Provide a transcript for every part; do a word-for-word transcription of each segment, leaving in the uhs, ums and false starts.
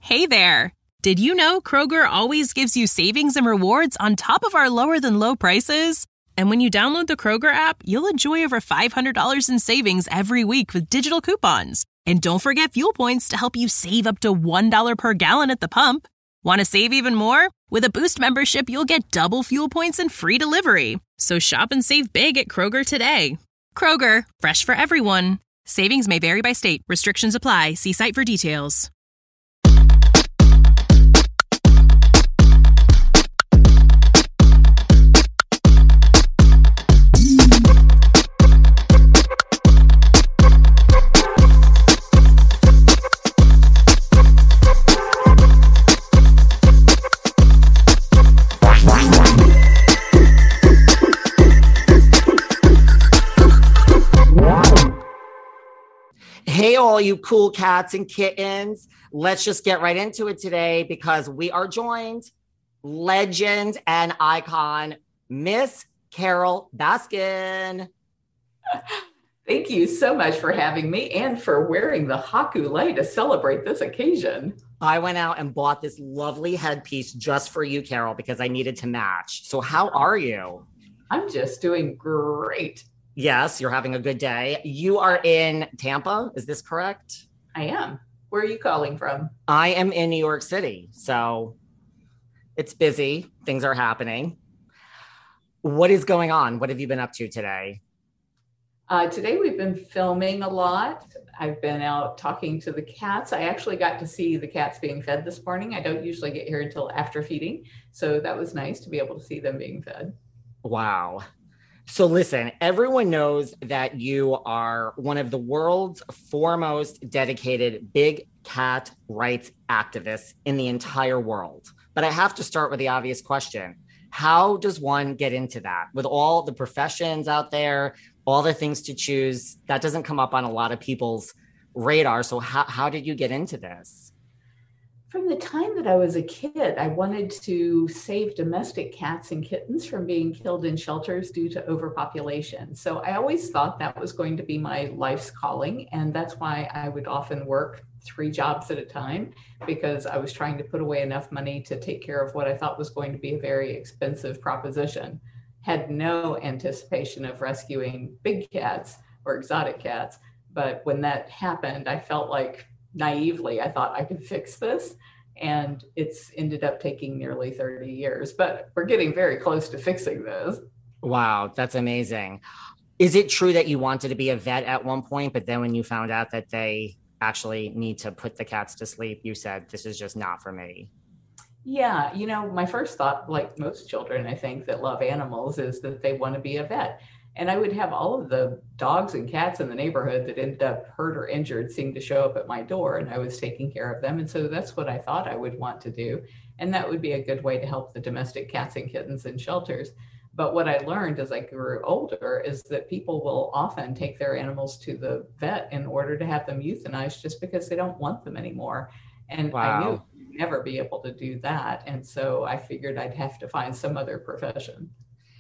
Hey there! Did you know Kroger always gives you savings and rewards on top of our lower-than-low prices? And when you download the Kroger app, you'll enjoy over five hundred dollars in savings every week with digital coupons. And don't forget fuel points to help you save up to one dollar per gallon at the pump. Want to save even more? With a Boost membership, you'll get double fuel points and free delivery. So shop and save big at Kroger today. Kroger, fresh for everyone. Savings may vary by state. Restrictions apply. See site for details. Hey, all you cool cats and kittens. Let's just get right into it today because we are joined, legend and icon, Miss Carole Baskin. Thank you so much for having me and for wearing the Haku lei to celebrate this occasion. I went out and bought this lovely headpiece just for you, Carole, because I needed to match. So how are you? I'm just doing great. Yes, you're having a good day. You are in Tampa, is this correct? I am. Where are you calling from? I am in New York City, so it's busy. Things are happening. What is going on? What have you been up to today? Uh, today we've been filming a lot. I've been out talking to the cats. I actually got to see the cats being fed this morning. I don't usually get here until after feeding, so that was nice to be able to see them being fed. Wow. So listen, everyone knows that you are one of the world's foremost dedicated big cat rights activists in the entire world. But I have to start with the obvious question. How does one get into that? With all the professions out there, all the things to choose, that doesn't come up on a lot of people's radar. So how, how did you get into this? From the time that I was a kid, I wanted to save domestic cats and kittens from being killed in shelters due to overpopulation. So I always thought that was going to be my life's calling. And that's why I would often work three jobs at a time, because I was trying to put away enough money to take care of what I thought was going to be a very expensive proposition. Had no anticipation of rescuing big cats or exotic cats. But when that happened, I felt like naively, I thought I could fix this. And it's ended up taking nearly thirty years, but we're getting very close to fixing this. Wow, that's amazing. Is it true that you wanted to be a vet at one point, but then when you found out that they actually need to put the cats to sleep, you said, this is just not for me? Yeah, you know, my first thought, like most children, I think, that love animals, is that they want to be a vet. And I would have all of the dogs and cats in the neighborhood that ended up hurt or injured seem to show up at my door, and I was taking care of them. And so that's what I thought I would want to do. And that would be a good way to help the domestic cats and kittens in shelters. But what I learned as I grew older is that people will often take their animals to the vet in order to have them euthanized just because they don't want them anymore. And wow. I knew I'd never be able to do that. And so I figured I'd have to find some other profession.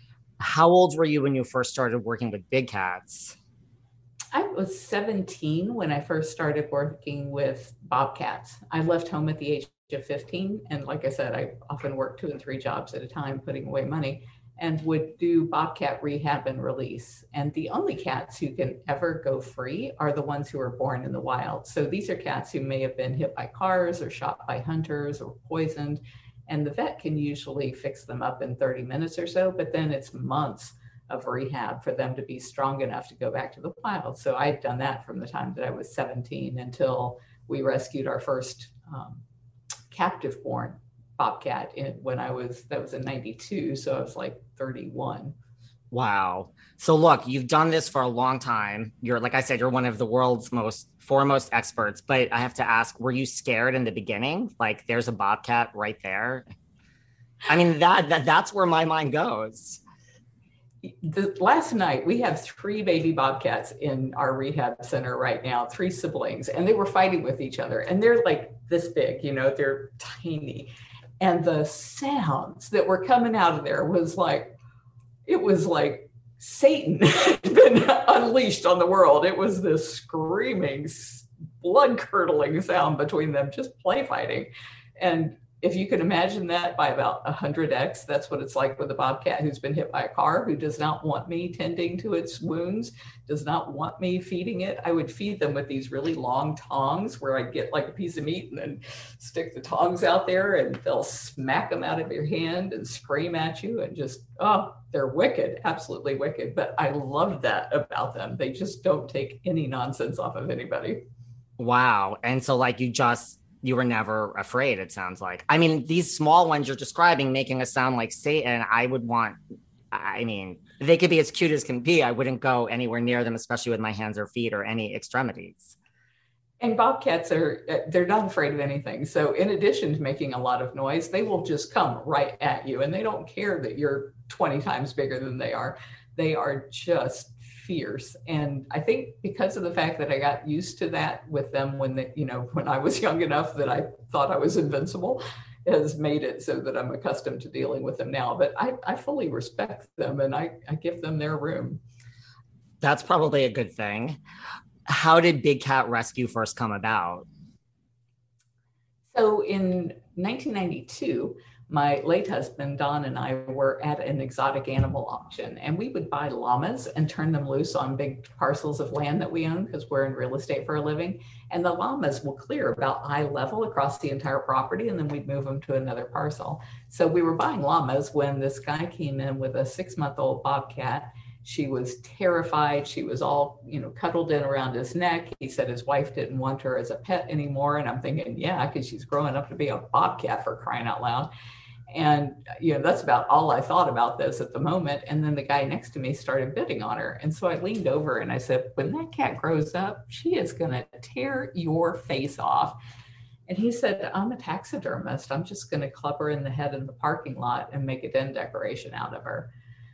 How old were you when you first started working with big cats? I was seventeen when I first started working with bobcats. I left home at the age of fifteen. And like I said, I often worked two and three jobs at a time, putting away money, and would do bobcat rehab and release. And the only cats who can ever go free are the ones who are born in the wild. So these are cats who may have been hit by cars or shot by hunters or poisoned. And the vet can usually fix them up in thirty minutes or so, but then it's months of rehab for them to be strong enough to go back to the wild. So I'd done that from the time that I was seventeen until we rescued our first um, captive born bobcat in, when I was, that was in ninety-two. So I was like thirty-one. Wow. So look, you've done this for a long time. You're, like I said, you're one of the world's most foremost experts, but I have to ask, were you scared in the beginning? Like there's a bobcat right there. I mean, that, that that's where my mind goes. The, last night, we have three baby bobcats in our rehab center right now, three siblings, and they were fighting with each other. And they're like this big, you know, they're tiny. And the sounds that were coming out of there was like, it was like Satan had been unleashed on the world. It was this screaming blood curdling sound between them, just play fighting. And if you can imagine that by about one hundred x, that's what it's like with a bobcat who's been hit by a car, who does not want me tending to its wounds, does not want me feeding it. I would feed them with these really long tongs where I get like a piece of meat and then stick the tongs out there, and they'll smack them out of your hand and scream at you, and just, oh, they're wicked, absolutely wicked. But I love that about them. They just don't take any nonsense off of anybody. Wow. And so like you just, you were never afraid, it sounds like. I mean, these small ones you're describing making us sound like Satan, I would want, I mean, they could be as cute as can be. I wouldn't go anywhere near them, especially with my hands or feet or any extremities. And bobcats are, they're not afraid of anything. So in addition to making a lot of noise, they will just come right at you. And they don't care that you're twenty times bigger than they are. They are just fierce. And I think because of the fact that I got used to that with them when they, you know, when I was young enough that I thought I was invincible, has made it so that I'm accustomed to dealing with them now. But I, I fully respect them, and I, I give them their room. That's probably a good thing. How did Big Cat Rescue first come about? So in nineteen ninety-two, my late husband, Don, and I were at an exotic animal auction, and we would buy llamas and turn them loose on big parcels of land that we own because we're in real estate for a living. And the llamas will clear about eye level across the entire property, and then we'd move them to another parcel. So we were buying llamas when this guy came in with a six-month-old bobcat. She was terrified. She was all, you know, cuddled in around his neck. He said his wife didn't want her as a pet anymore. And I'm thinking, yeah, because she's growing up to be a bobcat, for crying out loud. And, you know, that's about all I thought about this at the moment. And then the guy next to me started bidding on her. And so I leaned over and I said, when that cat grows up, she is going to tear your face off. And he said, I'm a taxidermist. I'm just going to club her in the head in the parking lot and make a den decoration out of her.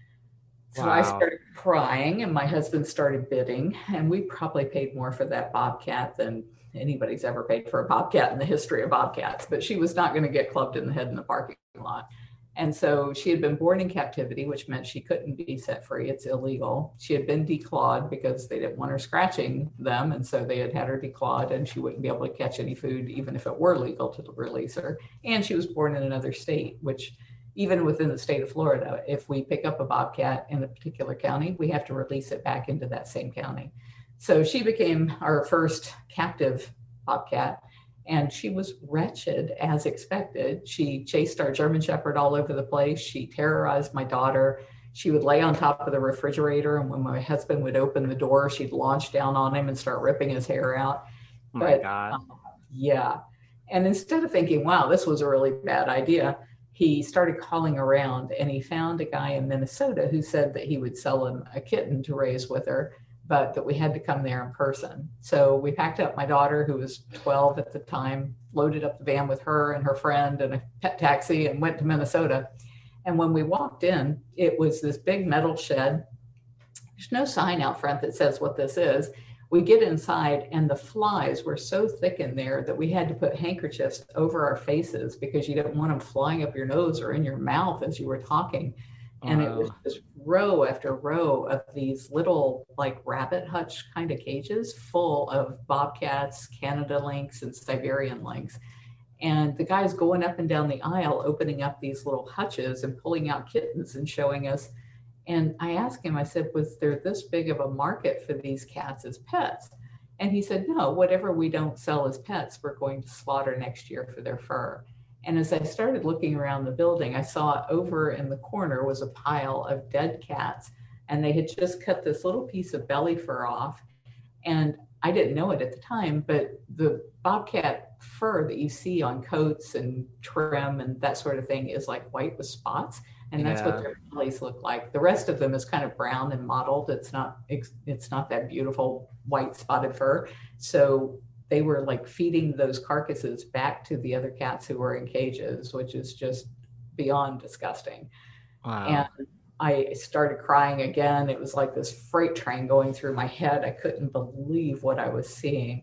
So wow. I started crying, and my husband started bidding, and we probably paid more for that bobcat than anybody's ever paid for a bobcat in the history of bobcats, but she was not going to get clubbed in the head in the parking lot. And so she had been born in captivity, which meant she couldn't be set free. It's illegal. She had been declawed because they didn't want her scratching them. And so they had had her declawed, and she wouldn't be able to catch any food, even if it were legal to release her. And she was born in another state, which even within the state of Florida, if we pick up a bobcat in a particular county, we have to release it back into that same county. So she became our first captive bobcat, and she was wretched as expected. She chased our German Shepherd all over the place. She terrorized my daughter. She would lay on top of the refrigerator, and when my husband would open the door, she'd launch down on him and start ripping his hair out. Oh my but, God. Um, yeah. And instead of thinking, wow, this was a really bad idea, he started calling around, and he found a guy in Minnesota who said that he would sell him a kitten to raise with her, but that we had to come there in person. So we packed up my daughter, who was twelve at the time, loaded up the van with her and her friend and a pet taxi, and went to Minnesota. And when we walked in, it was this big metal shed. There's no sign out front that says what this is. We get inside, and the flies were so thick in there that we had to put handkerchiefs over our faces because you didn't want them flying up your nose or in your mouth as you were talking. And wow. It was just row after row of these little like rabbit hutch kind of cages full of bobcats, Canada lynx, and Siberian lynx. And the guy's going up and down the aisle, opening up these little hutches and pulling out kittens and showing us. And I asked him, I said, was there this big of a market for these cats as pets? And he said, no, whatever we don't sell as pets, we're going to slaughter next year for their fur. And as I started looking around the building, I saw over in the corner was a pile of dead cats, and they had just cut this little piece of belly fur off. And I didn't know it at the time, but the bobcat fur that you see on coats and trim and that sort of thing is like white with spots. And that's yeah. what their bellies look like. The rest of them is kind of brown and mottled. It's not, it's not that beautiful white spotted fur. So they were like feeding those carcasses back to the other cats who were in cages, which is just beyond disgusting. Wow. And I started crying again. It was like this freight train going through my head. I couldn't believe what I was seeing.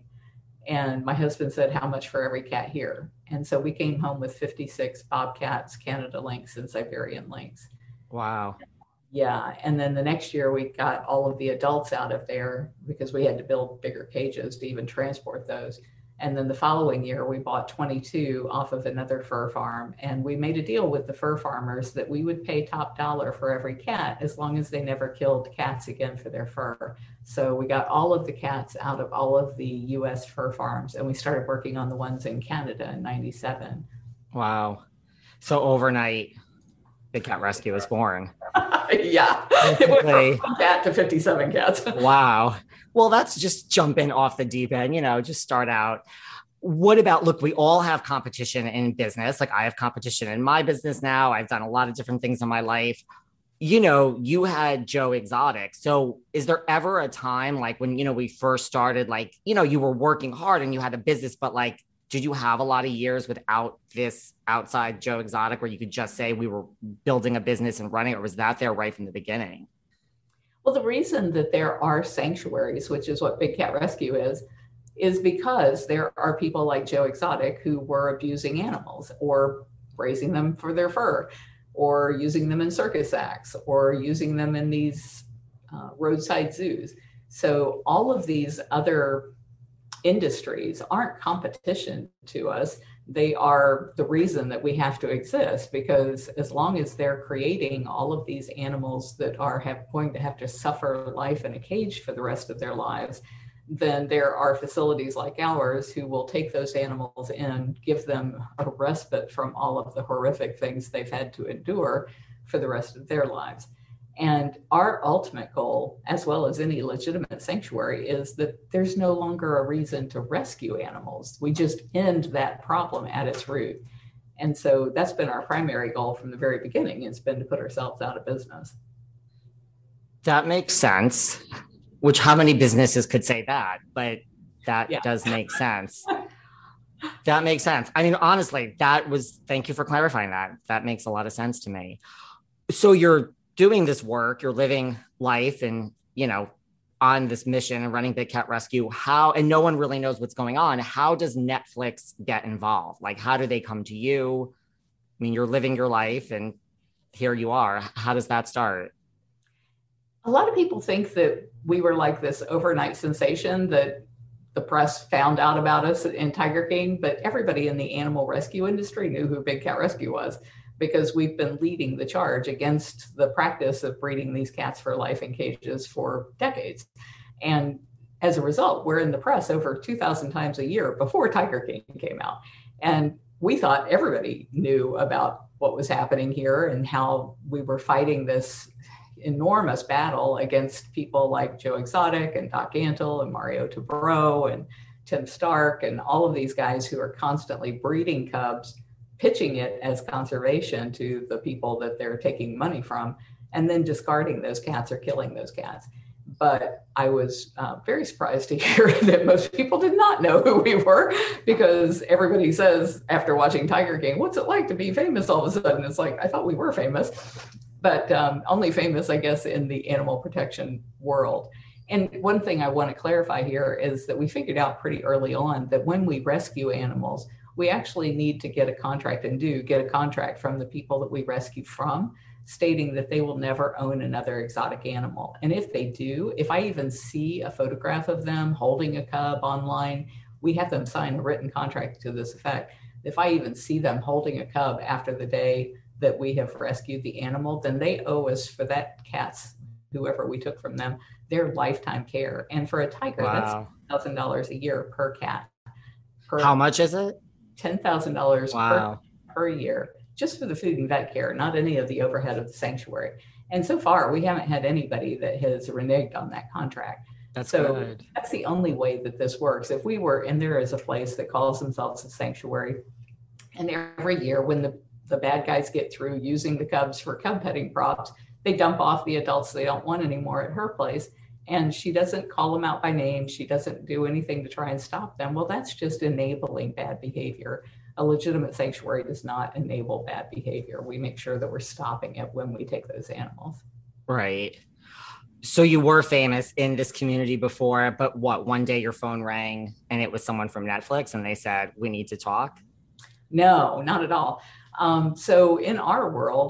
And my husband said, how much for every cat here? And so we came home with fifty-six bobcats, Canada lynx, and Siberian lynx. Wow. Yeah. And then the next year we got all of the adults out of there because we had to build bigger cages to even transport those. And then the following year we bought twenty-two off of another fur farm. And we made a deal with the fur farmers that we would pay top dollar for every cat as long as they never killed cats again for their fur. So we got all of the cats out of all of the U S fur farms, and we started working on the ones in Canada in ninety-seven. Wow. So overnight, Big Cat Rescue was born. Yeah. It went from one cat to fifty-seven cats. Wow. Well, that's just jumping off the deep end, you know, just start out. What about, look, we all have competition in business. Like I have competition in my business now. I've done a lot of different things in my life. You know, you had Joe Exotic. So is there ever a time like when, you know, we first started, like, you know, you were working hard and you had a business, but like, did you have a lot of years without this outside Joe Exotic where you could just say we were building a business and running, or was that there right from the beginning? Well, the reason that there are sanctuaries, which is what Big Cat Rescue is, is because there are people like Joe Exotic who were abusing animals or raising them for their fur or using them in circus acts or using them in these uh, roadside zoos. So all of these other industries aren't competition to us. They are the reason that we have to exist, because as long as they're creating all of these animals that are have, going to have to suffer life in a cage for the rest of their lives, then there are facilities like ours who will take those animals and give them a respite from all of the horrific things they've had to endure for the rest of their lives. And our ultimate goal, as well as any legitimate sanctuary, is that there's no longer a reason to rescue animals. We just end that problem at its root. And so that's been our primary goal from the very beginning. It's been to put ourselves out of business. That makes sense, which how many businesses could say that? But that yeah. does make sense. That makes sense. I mean, honestly, that was, thank you for clarifying that. That makes a lot of sense to me. So you're doing this work, you're living life and, you know, on this mission and running Big Cat Rescue, how, and no one really knows what's going on. How does Netflix get involved? Like, how do they come to you? I mean, you're living your life and here you are. How does that start? A lot of people think that we were like this overnight sensation that the press found out about us in Tiger King, but everybody in the animal rescue industry knew who Big Cat Rescue was, because we've been leading the charge against the practice of breeding these cats for life in cages for decades. And as a result, we're in the press over two thousand times a year before Tiger King came out. And we thought everybody knew about what was happening here and how we were fighting this enormous battle against people like Joe Exotic and Doc Antle and Mario Tabarot and Tim Stark and all of these guys who are constantly breeding cubs, pitching it as conservation to the people that they're taking money from, and then discarding those cats or killing those cats. But I was uh, very surprised to hear that most people did not know who we were, because everybody says after watching Tiger King, what's it like to be famous all of a sudden? It's like, I thought we were famous, but um, only famous, I guess, in the animal protection world. And one thing I want to clarify here is that we figured out pretty early on that when we rescue animals, we actually need to get a contract and do get a contract from the people that we rescue from, stating that they will never own another exotic animal. And if they do, if I even see a photograph of them holding a cub online, we have them sign a written contract to this effect. If I even see them holding a cub after the day that we have rescued the animal, then they owe us for that cat's, whoever we took from them, their lifetime care. And for a tiger, wow. That's ten thousand dollars a year per cat. Per How much is it? ten thousand dollars wow. per, per year, just for the food and vet care, not any of the overhead of the sanctuary. And so far, we haven't had anybody that has reneged on that contract. That's so good. That's the only way that this works. If we were, and there is a place that calls themselves a sanctuary, and every year when the, the bad guys get through using the cubs for cub petting props, they dump off the adults they don't want anymore at her place. And she doesn't call them out by name. She doesn't do anything to try and stop them. Well, that's just enabling bad behavior. A legitimate sanctuary does not enable bad behavior. We make sure that we're stopping it when we take those animals. Right. So you were famous in this community before, but what, one day your phone rang and it was someone from Netflix and they said, we need to talk? No, not at all. Um, so in our world,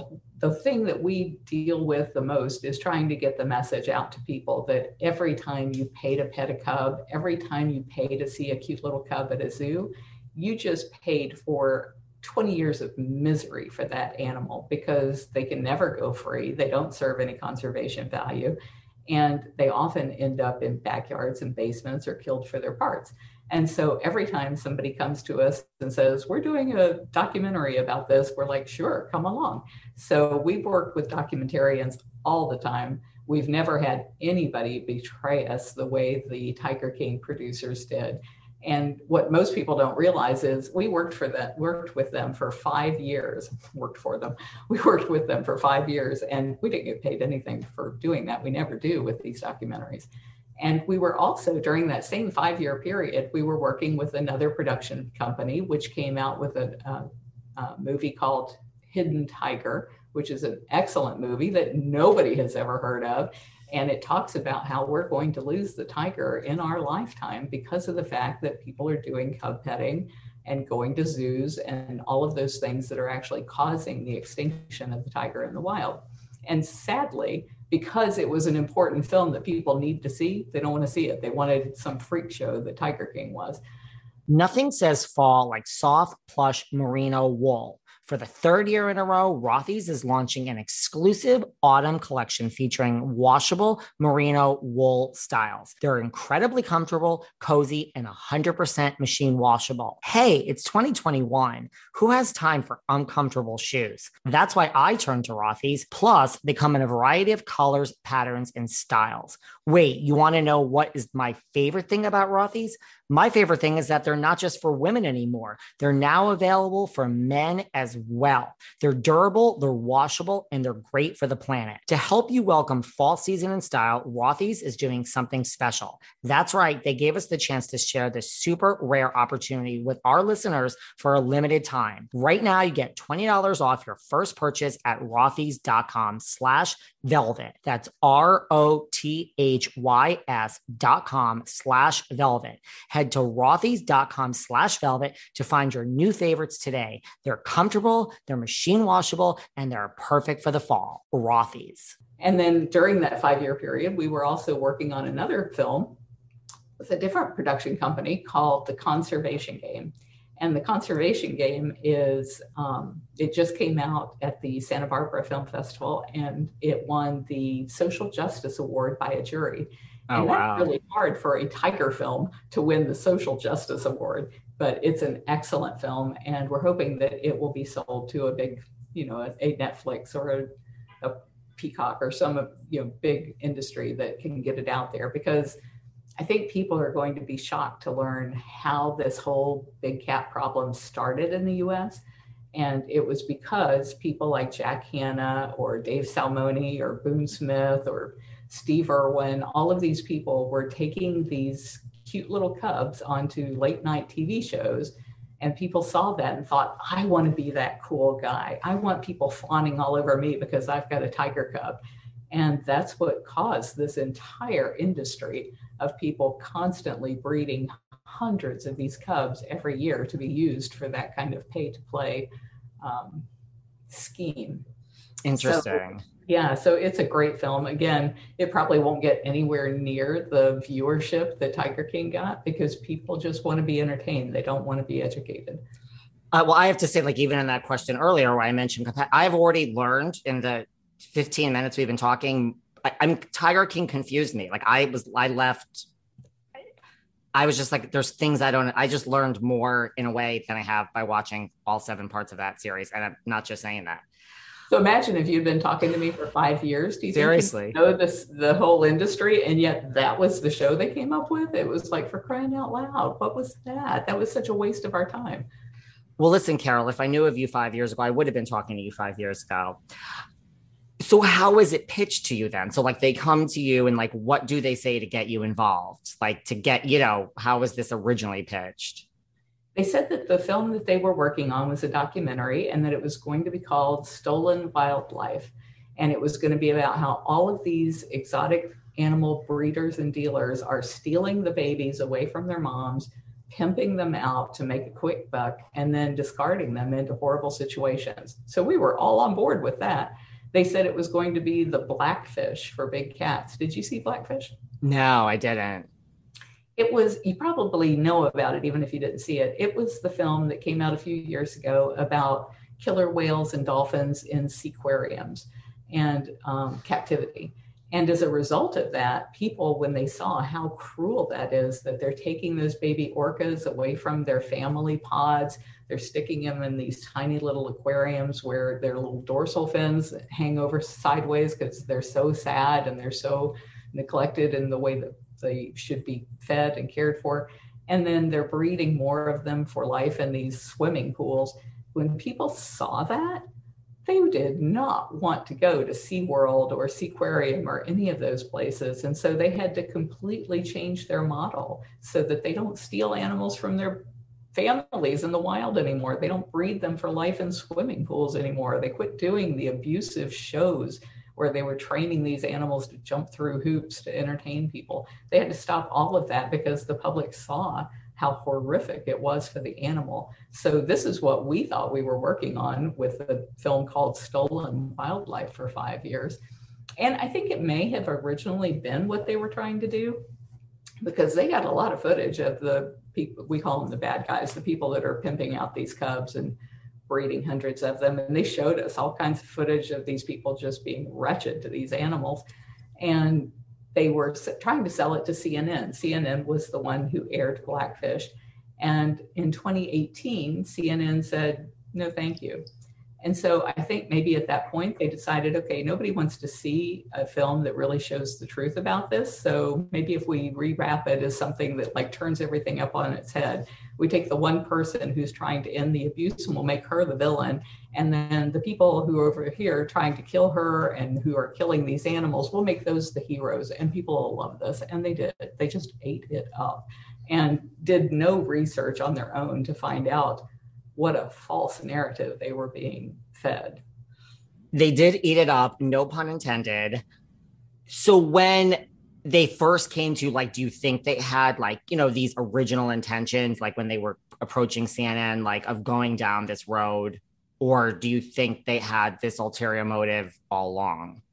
the thing that we deal with the most is trying to get the message out to people that every time you pay to pet a cub, every time you pay to see a cute little cub at a zoo, you just paid for twenty years of misery for that animal, because they can never go free. They don't serve any conservation value. And they often end up in backyards and basements or killed for their parts. And so every time somebody comes to us and says, we're doing a documentary about this, we're like, sure, come along. So we work with documentarians all the time. We've never had anybody betray us the way the Tiger King producers did. And what most people don't realize is we worked for them, worked with them for five years, worked for them. We worked with them for five years and we didn't get paid anything for doing that. We never do with these documentaries. And we were also, during that same five-year period, we were working with another production company, which came out with a, a, a movie called Hidden Tiger, which is an excellent movie that nobody has ever heard of. And it talks about how we're going to lose the tiger in our lifetime because of the fact that people are doing cub petting and going to zoos and all of those things that are actually causing the extinction of the tiger in the wild. And sadly, because it was an important film that people need to see, they don't want to see it. They wanted some freak show that Tiger King was. Nothing says fall like soft, plush merino wool. For the third year in a row, Rothy's is launching an exclusive autumn collection featuring washable merino wool styles. They're incredibly comfortable, cozy, and one hundred percent machine washable. Hey, it's twenty twenty-one. Who has time for uncomfortable shoes? That's why I turned to Rothy's. Plus, they come in a variety of colors, patterns, and styles. Wait, you want to know what is my favorite thing about Rothy's? My favorite thing is that they're not just for women anymore. They're now available for men as well. They're durable, they're washable, and they're great for the planet. To help you welcome fall season in style, Rothy's is doing something special. That's right. They gave us the chance to share this super rare opportunity with our listeners for a limited time. Right now, you get twenty dollars off your first purchase at rothys.com slash velvet. That's R-O-T-H-Y-S dot com slash velvet. Head to rothys.com slash velvet to find your new favorites today. They're comfortable, they're machine washable, and they're perfect for the fall. Rothy's. And then during that five-year period, we were also working on another film with a different production company called The Conservation Game. And The Conservation Game is, um, it just came out at the Santa Barbara Film Festival, and it won the Social Justice Award by a jury. Oh, and wow. That's really hard for a tiger film to win the Social Justice Award, but it's an excellent film, and we're hoping that it will be sold to a big, you know, a, a Netflix or a, a Peacock or some, you know, big industry that can get it out there, because I think people are going to be shocked to learn how this whole big cat problem started in the U S. And it was because people like Jack Hanna or Dave Salmoni or Boone Smith or Steve Irwin, all of these people were taking these cute little cubs onto late night T V shows. And people saw that and thought, I want to be that cool guy. I want people fawning all over me because I've got a tiger cub. And that's what caused this entire industry of people constantly breeding hundreds of these cubs every year to be used for that kind of pay to play um, scheme. Interesting. So, yeah, so it's a great film. Again, it probably won't get anywhere near the viewership that Tiger King got because people just want to be entertained. They don't want to be educated. Uh, well, I have to say, like, even in that question earlier where I mentioned, I've already learned in the fifteen minutes we've been talking, I, I'm Tiger King confused me. Like I was, I left, I was just like, there's things I don't, I just learned more in a way than I have by watching all seven parts of that series. And I'm not just saying that. So imagine if you'd been talking to me for five years. Do you Seriously think you know this, the whole industry, and yet that was the show they came up with? It was like, for crying out loud, what was that? That was such a waste of our time. Well, listen, Carol, if I knew of you five years ago, I would have been talking to you five years ago. So how is it pitched to you then? So like they come to you and like, what do they say to get you involved? Like to get, you know, how was this originally pitched? They said that the film that they were working on was a documentary and that it was going to be called Stolen Wildlife. And it was going to be about how all of these exotic animal breeders and dealers are stealing the babies away from their moms, pimping them out to make a quick buck, and then discarding them into horrible situations. So we were all on board with that. They said it was going to be the Blackfish for big cats. Did you see Blackfish? No, I didn't. It was, you probably know about it, even if you didn't see it. It was the film that came out a few years ago about killer whales and dolphins in seaquariums and um, captivity. And as a result of that, people, when they saw how cruel that is, that they're taking those baby orcas away from their family pods, they're sticking them in these tiny little aquariums where their little dorsal fins hang over sideways because they're so sad and they're so neglected in the way that they should be fed and cared for. And then they're breeding more of them for life in these swimming pools. When people saw that, they did not want to go to SeaWorld or Seaquarium or any of those places. And so they had to completely change their model so that they don't steal animals from their families in the wild anymore. They don't breed them for life in swimming pools anymore. They quit doing the abusive shows where they were training these animals to jump through hoops to entertain people. They had to stop all of that because the public saw how horrific it was for the animal. So this is what we thought we were working on with a film called Stolen Wildlife for five years. And I think it may have originally been what they were trying to do, because they got a lot of footage of the people, we call them the bad guys, the people that are pimping out these cubs and breeding hundreds of them. And they showed us all kinds of footage of these people just being wretched to these animals. And they were trying to sell it to C N N. C N N was the one who aired Blackfish. And in twenty eighteen, C N N said, no, thank you. And so I think maybe at that point they decided, okay, nobody wants to see a film that really shows the truth about this. So maybe if we rewrap it as something that like turns everything up on its head, we take the one person who's trying to end the abuse and we'll make her the villain. And then the people who are over here trying to kill her and who are killing these animals, we'll make those the heroes, and people will love this. And they did. They just ate it up and did no research on their own to find out what a false narrative they were being fed. They did eat it up, no pun intended. So when they first came to, like, do you think they had, like, you know, these original intentions, like when they were approaching C N N, like of going down this road? Or do you think they had this ulterior motive all along?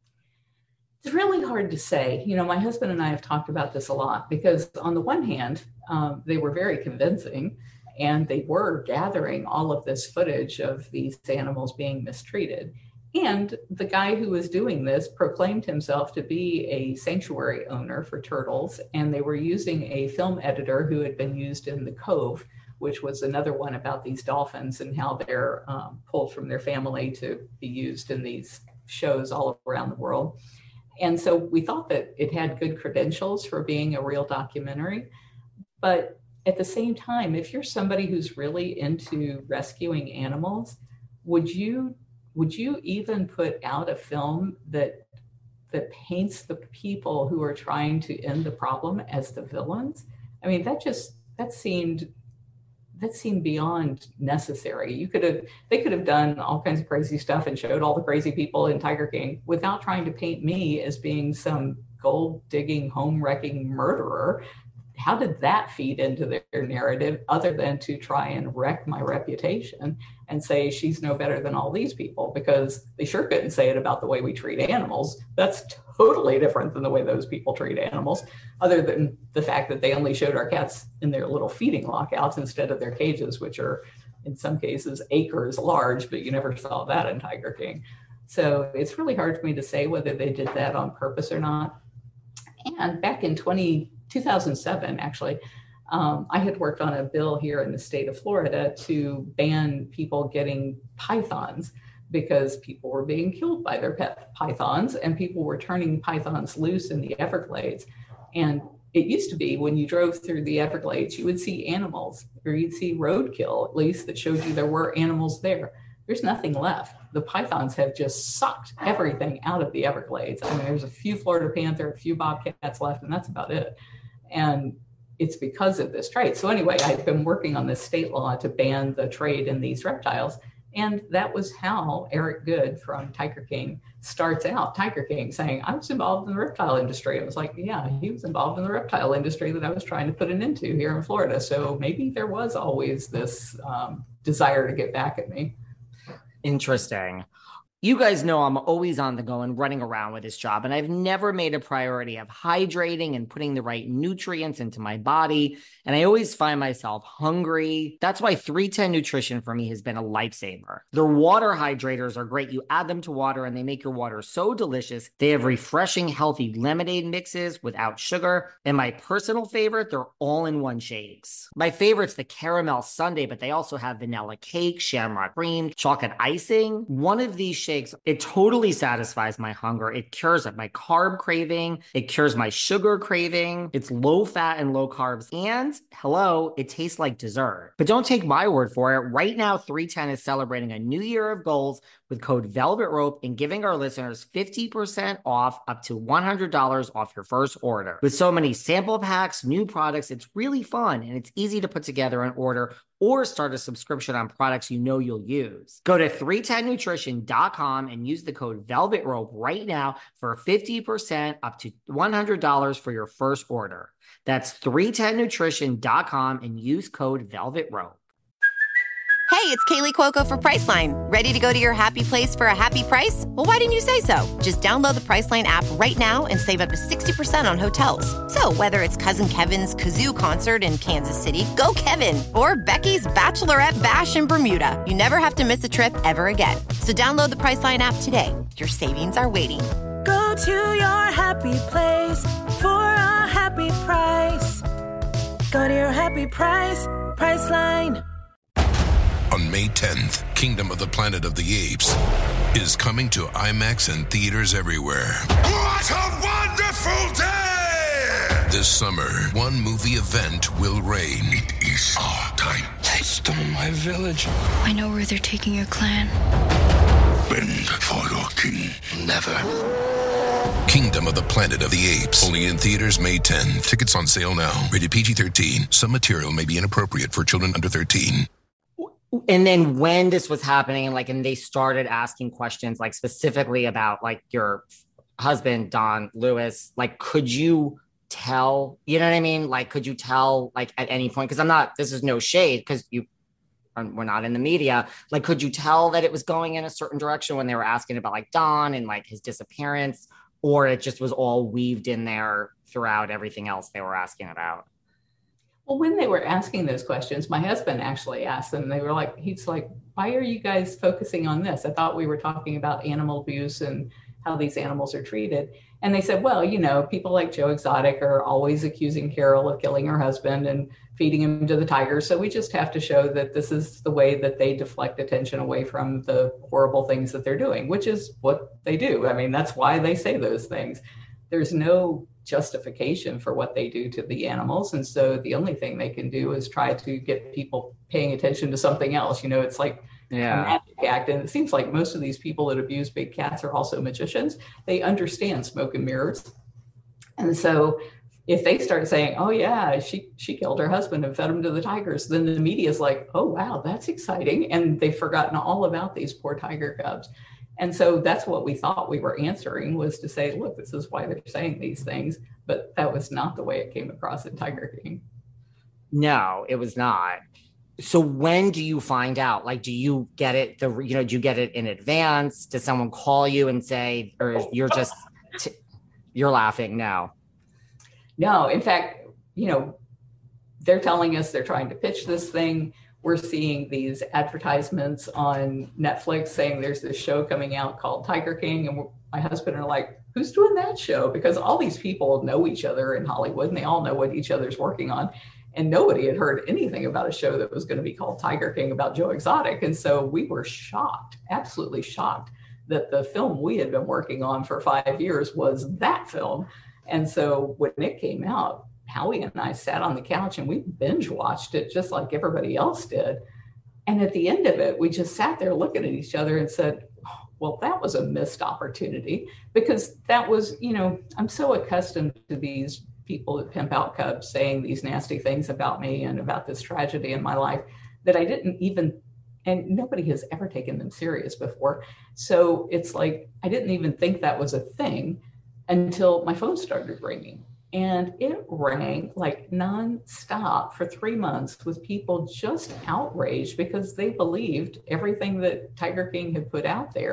It's really hard to say. You know, my husband and I have talked about this a lot because on the one hand, um, they were very convincing and they were gathering all of this footage of these animals being mistreated. And the guy who was doing this proclaimed himself to be a sanctuary owner for turtles. And they were using a film editor who had been used in The Cove, which was another one about these dolphins and how they're um, pulled from their family to be used in these shows all around the world. And so we thought that it had good credentials for being a real documentary. But at the same time, if you're somebody who's really into rescuing animals, would you would you even put out a film that that paints the people who are trying to end the problem as the villains? I mean, that just that seemed that seemed beyond necessary. You could have they could have done all kinds of crazy stuff and showed all the crazy people in Tiger King without trying to paint me as being some gold digging, home wrecking murderer. How did that feed into their narrative other than to try and wreck my reputation and say she's no better than all these people? Because they sure couldn't say it about the way we treat animals. That's totally different than the way those people treat animals, other than the fact that they only showed our cats in their little feeding lockouts instead of their cages, which are in some cases acres large, but you never saw that in Tiger King. So it's really hard for me to say whether they did that on purpose or not. And back in two thousand seven, actually, um, I had worked on a bill here in the state of Florida to ban people getting pythons because people were being killed by their pet pythons and people were turning pythons loose in the Everglades. And it used to be when you drove through the Everglades, you would see animals or you'd see roadkill, at least, that showed you there were animals there. There's nothing left. The pythons have just sucked everything out of the Everglades. I mean, there's a few Florida panther, a few bobcats left, and that's about it. And it's because of this trade. So anyway, I've been working on this state law to ban the trade in these reptiles. And that was how Eric Good from Tiger King starts out Tiger King, saying, I was involved in the reptile industry. I was like, yeah, he was involved in the reptile industry that I was trying to put an end to here in Florida. So maybe there was always this um, desire to get back at me. Interesting. You guys know I'm always on the go and running around with this job, and I've never made a priority of hydrating and putting the right nutrients into my body, and I always find myself hungry. That's why three ten Nutrition for me has been a lifesaver. Their water hydrators are great. You add them to water, and they make your water so delicious. They have refreshing, healthy lemonade mixes without sugar, and my personal favorite, they're all-in-one shakes. My favorite's the caramel sundae, but they also have vanilla cake, shamrock cream, chocolate icing. One of these shakes, it totally satisfies my hunger. It cures my carb craving. It cures my sugar craving. It's low fat and low carbs. And hello, it tastes like dessert. But don't take my word for it. Right now, three ten is celebrating a new year of goals with code Velvet Rope and giving our listeners fifty percent off up to one hundred dollars off your first order. With so many sample packs, new products, it's really fun and it's easy to put together an order or start a subscription on products you know you'll use. Go to three ten nutrition dot com and use the code Velvet Rope right now for fifty percent up to one hundred dollars for your first order. That's three ten nutrition dot com and use code Velvet Rope. Hey, it's Kaylee Cuoco for Priceline. Ready to go to your happy place for a happy price? Well, why didn't you say so? Just download the Priceline app right now and save up to sixty percent on hotels. So whether it's Cousin Kevin's Kazoo Concert in Kansas City, go Kevin, or Becky's Bachelorette Bash in Bermuda, you never have to miss a trip ever again. So download the Priceline app today. Your savings are waiting. Go to your happy place for a happy price. Go to your happy price, Priceline. On May tenth, Kingdom of the Planet of the Apes is coming to IMAX and theaters everywhere. What a wonderful day! This summer, one movie event will reign. It is our time. They stole my village. I know where they're taking your clan. Bend for your king. Never. Kingdom of the Planet of the Apes. Only in theaters May tenth. Tickets on sale now. Rated P G thirteen. Some material may be inappropriate for children under thirteen. And then when this was happening, like, and they started asking questions, like specifically about like your husband, Don Lewis, like, could you tell, you know what I mean? Like, could you tell, like, at any point, because I'm not, this is no shade, because you, we're not in the media. Like, could you tell that it was going in a certain direction when they were asking about like Don and like his disappearance, or it just was all weaved in there throughout everything else they were asking about? Well, when they were asking those questions, my husband actually asked them, they were like, he's like, why are you guys focusing on this? I thought we were talking about animal abuse and how these animals are treated. And they said, well, you know, people like Joe Exotic are always accusing Carol of killing her husband and feeding him to the tigers. So we just have to show that this is the way that they deflect attention away from the horrible things that they're doing, which is what they do. I mean, that's why they say those things. There's no justification for what they do to the animals. And so the only thing they can do is try to get people paying attention to something else. You know, it's like yeah. a magic act. And it seems like most of these people that abuse big cats are also magicians. They understand smoke and mirrors. And so if they start saying, oh yeah, she, she killed her husband and fed him to the tigers, then the media is like, oh wow, that's exciting. And they've forgotten all about these poor tiger cubs. And so that's what we thought we were answering, was to say, look, this is why they're saying these things. But that was not the way it came across in Tiger King. No, it was not. So when do you find out? Like, do you get it, the you know, do you get it in advance? Does someone call you and say, or you're just, t- you're laughing now? No, in fact, you know, they're telling us they're trying to pitch this thing. We're seeing these advertisements on Netflix saying there's this show coming out called Tiger King. And my husband are like, who's doing that show? Because all these people know each other in Hollywood and they all know what each other's working on. And nobody had heard anything about a show that was going to be called Tiger King about Joe Exotic. And so we were shocked, absolutely shocked, that the film we had been working on for five years was that film. And so when it came out, Howie and I sat on the couch and we binge watched it just like everybody else did. And at the end of it, we just sat there looking at each other and said, well, that was a missed opportunity, because that was, you know, I'm so accustomed to these people at Pimp Out Cubs saying these nasty things about me and about this tragedy in my life that I didn't even, and nobody has ever taken them serious before. So it's like, I didn't even think that was a thing until my phone started ringing. And it rang like nonstop for three months with people just outraged because they believed everything that Tiger King had put out there.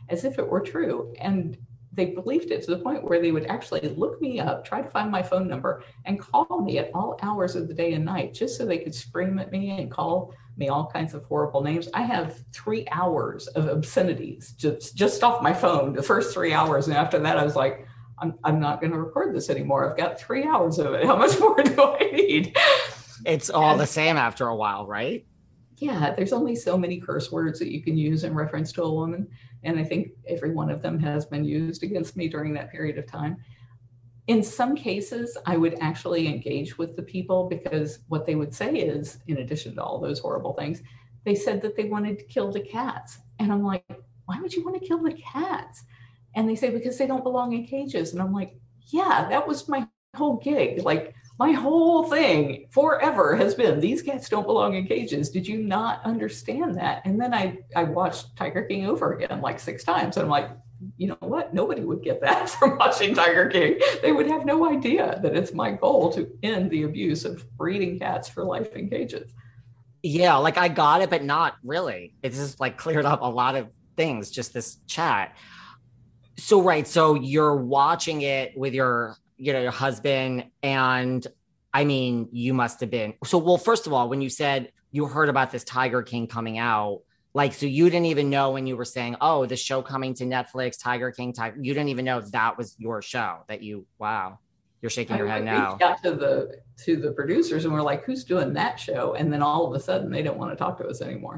as if it were true. And they believed it to the point where they would actually look me up, try to find my phone number, and call me at all hours of the day and night, just so they could scream at me and call me all kinds of horrible names. I have three hours of obscenities just, just off my phone, the first three hours. And after that, I was like, I'm, I'm not going to record this anymore. I've got three hours of it. How much more do I need? It's all and, the same after a while, right? Yeah, there's only so many curse words that you can use in reference to a woman. And I think every one of them has been used against me during that period of time. In some cases, I would actually engage with the people, because what they would say is, in addition to all those horrible things, they said that they wanted to kill the cats. And I'm like, why would you want to kill the cats? And they say, because they don't belong in cages. And I'm like, yeah, that was my whole gig. Like, my whole thing forever has been, these cats don't belong in cages. Did you not understand that? And then I, I watched Tiger King over again like six times. And I'm like, you know what? Nobody would get that from watching Tiger King. They would have no idea that it's my goal to end the abuse of breeding cats for life in cages. Yeah, like I got it, but not really. It's just like cleared up a lot of things, just this chat. So, right. So you're watching it with your, you know, your husband, and I mean, you must have been. So, well, first of all, when you said you heard about this Tiger King coming out, like, so you didn't even know when you were saying, oh, the show coming to Netflix, Tiger King, Tiger, you didn't even know that was your show that you, wow, you're shaking your head now. Got to the, to the producers and we're like, who's doing that show? And then all of a sudden they don't want to talk to us anymore.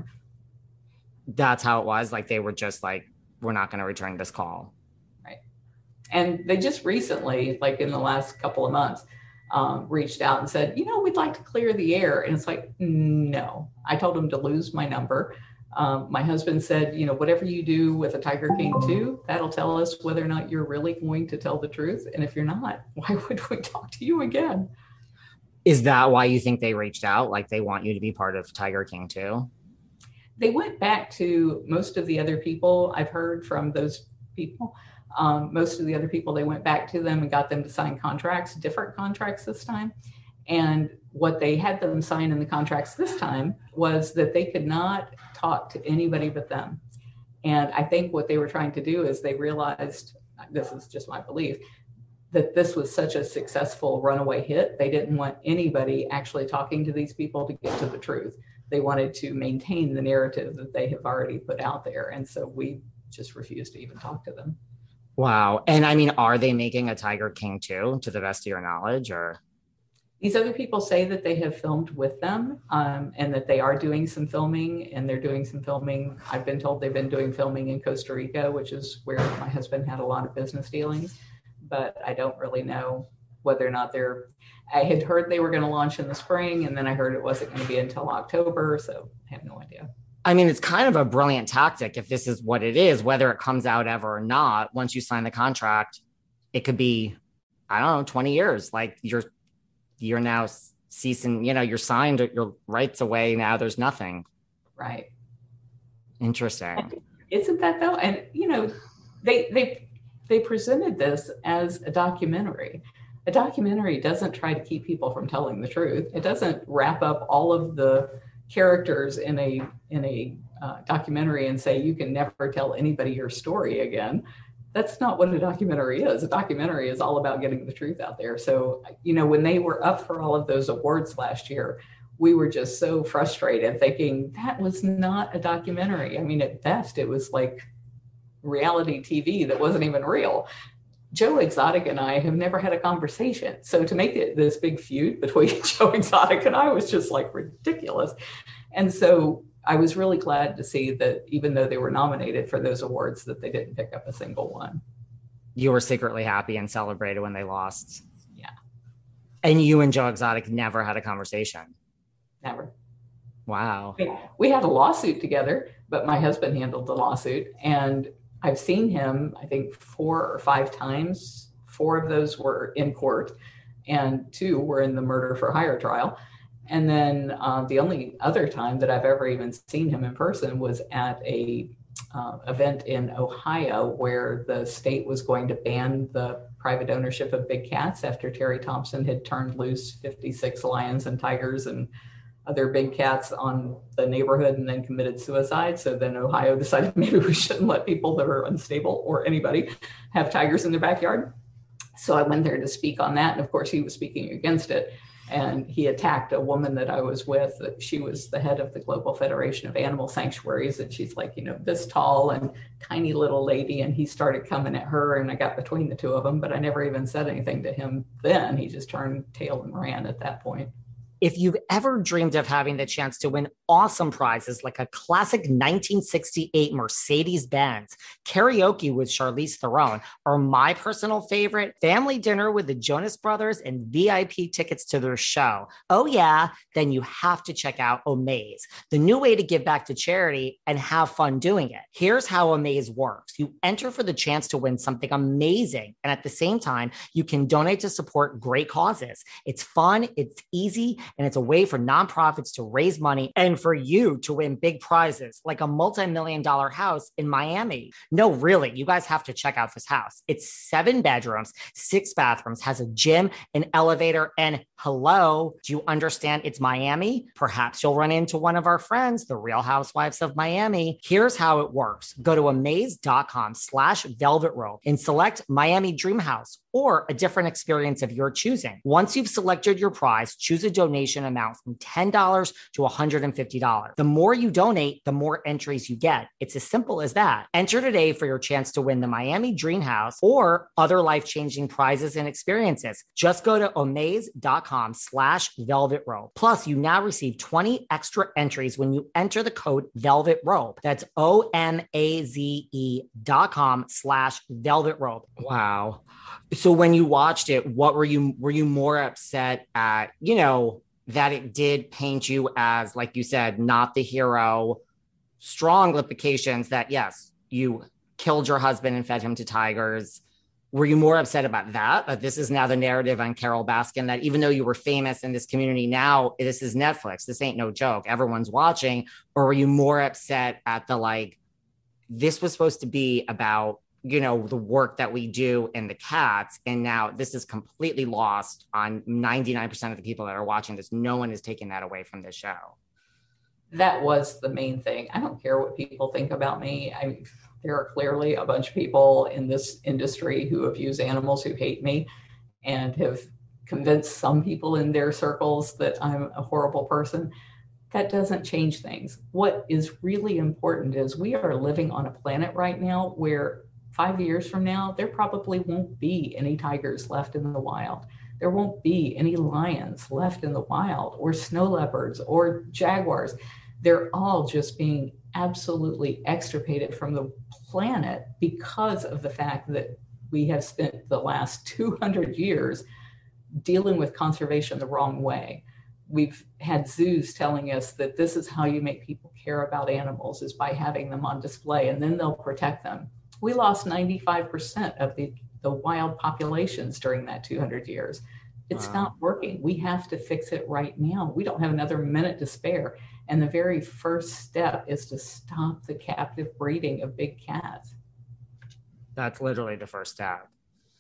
That's how it was. Like, they were just like, we're not going to return this call. Right. And they just recently, like in the last couple of months, um, reached out and said, you know, we'd like to clear the air. And it's like, no, I told them to lose my number. Um, my husband said, you know, whatever you do with a Tiger King two, that'll tell us whether or not you're really going to tell the truth. And if you're not, why would we talk to you again? Is that why you think they reached out? Like, they want you to be part of Tiger King two? They went back to most of the other people I've heard from those people. Um, most of the other people, they went back to them and got them to sign contracts, different contracts this time. And what they had them sign in the contracts this time was that they could not talk to anybody but them. And I think what they were trying to do is they realized, this is just my belief, that this was such a successful runaway hit. They didn't want anybody actually talking to these people to get to the truth. They wanted to maintain the narrative that they have already put out there. And so we just refused to even talk to them. Wow. And I mean, are they making a Tiger King two, to the best of your knowledge, or? These other people say that they have filmed with them um, and that they are doing some filming, and they're doing some filming. I've been told they've been doing filming in Costa Rica, which is where my husband had a lot of business dealings, but I don't really know whether or not they're, I had heard they were going to launch in the spring, and then I heard it wasn't going to be until October. So I have no idea. I mean, it's kind of a brilliant tactic if this is what it is, whether it comes out ever or not. Once you sign the contract, it could be, I don't know, twenty years. Like, you're, you're now ceasing, you know, you're signed your rights away. Now there's nothing. Right. Interesting. Isn't that though? And, you know, they, they, they presented this as a documentary. A documentary doesn't try to keep people from telling the truth. It doesn't wrap up all of the characters in a in a uh, documentary and say you can never tell anybody your story again. That's not what a documentary is. A documentary is all about getting the truth out there. So, you know, when they were up for all of those awards last year, we were just so frustrated, thinking that was not a documentary. I mean, at best, it was like reality T V that wasn't even real. Joe Exotic and I have never had a conversation. So to make it this big feud between Joe Exotic and I was just like ridiculous. And so I was really glad to see that even though they were nominated for those awards, that they didn't pick up a single one. You were secretly happy and celebrated when they lost. Yeah. And you and Joe Exotic never had a conversation? Never. Wow. We, we had a lawsuit together, but my husband handled the lawsuit, and I've seen him, I think, four or five times. Four of those were in court, and two were in the murder for hire trial. And then uh, the only other time that I've ever even seen him in person was at a uh, event in Ohio, where the state was going to ban the private ownership of big cats after Terry Thompson had turned loose fifty-six lions and tigers and other big cats on the neighborhood and then committed suicide. So then Ohio decided maybe we shouldn't let people that are unstable or anybody have tigers in their backyard. So I went there to speak on that. And of course, he was speaking against it. And he attacked a woman that I was with. She was the head of the Global Federation of Animal Sanctuaries. And she's like, you know, this tall and tiny little lady. And he started coming at her and I got between the two of them, but I never even said anything to him then. He just turned tail and ran at that point. If you've ever dreamed of having the chance to win awesome prizes like a classic nineteen sixty-eight Mercedes-Benz, karaoke with Charlize Theron, or my personal favorite, family dinner with the Jonas Brothers and V I P tickets to their show, oh yeah, then you have to check out Omaze, the new way to give back to charity and have fun doing it. Here's how Omaze works. You enter for the chance to win something amazing, and at the same time, you can donate to support great causes. It's fun, it's easy, and it's a way for nonprofits to raise money and for you to win big prizes like a multi-million dollar house in Miami. No, really, you guys have to check out this house. It's seven bedrooms, six bathrooms, has a gym, an elevator, and hello, do you understand it's Miami? Perhaps you'll run into one of our friends, the Real Housewives of Miami. Here's how it works. Go to amaze.com slash velvet rope and select Miami Dream House or a different experience of your choosing. Once you've selected your prize, choose a donation amount from ten dollars to one hundred fifty dollars. The more you donate, the more entries you get. It's as simple as that. Enter today for your chance to win the Miami Dream House or other life-changing prizes and experiences. Just go to amaze.com slash velvet rope. Plus, you now receive twenty extra entries when you enter the code velvet rope. That's O-M-A-Z-E dot com slash velvet rope. Wow. So when you watched it, what were you, were you more upset at, you know, that it did paint you as, like you said, not the hero, strong implications that, yes, you killed your husband and fed him to tigers. Were you more upset about that? That this is now the narrative on Carole Baskin, that even though you were famous in this community now, this is Netflix. This ain't no joke. Everyone's watching. Or were you more upset at the, like, this was supposed to be about, you know, the work that we do in the cats. And now this is completely lost on ninety-nine percent of the people that are watching this. No one is taking that away from this show. That was the main thing. I don't care what people think about me. I, there are clearly a bunch of people in this industry who abuse animals, who hate me, and have convinced some people in their circles that I'm a horrible person. That doesn't change things. What is really important is we are living on a planet right now where five years from now, there probably won't be any tigers left in the wild. There won't be any lions left in the wild, or snow leopards or jaguars. They're all just being absolutely extirpated from the planet because of the fact that we have spent the last two hundred years dealing with conservation the wrong way. We've had zoos telling us that this is how you make people care about animals, is by having them on display, and then they'll protect them. We lost ninety-five percent of the, the wild populations during that two hundred years. It's wow. not working. We have to fix it right now. We don't have another minute to spare. And the very first step is to stop the captive breeding of big cats. That's literally the first step.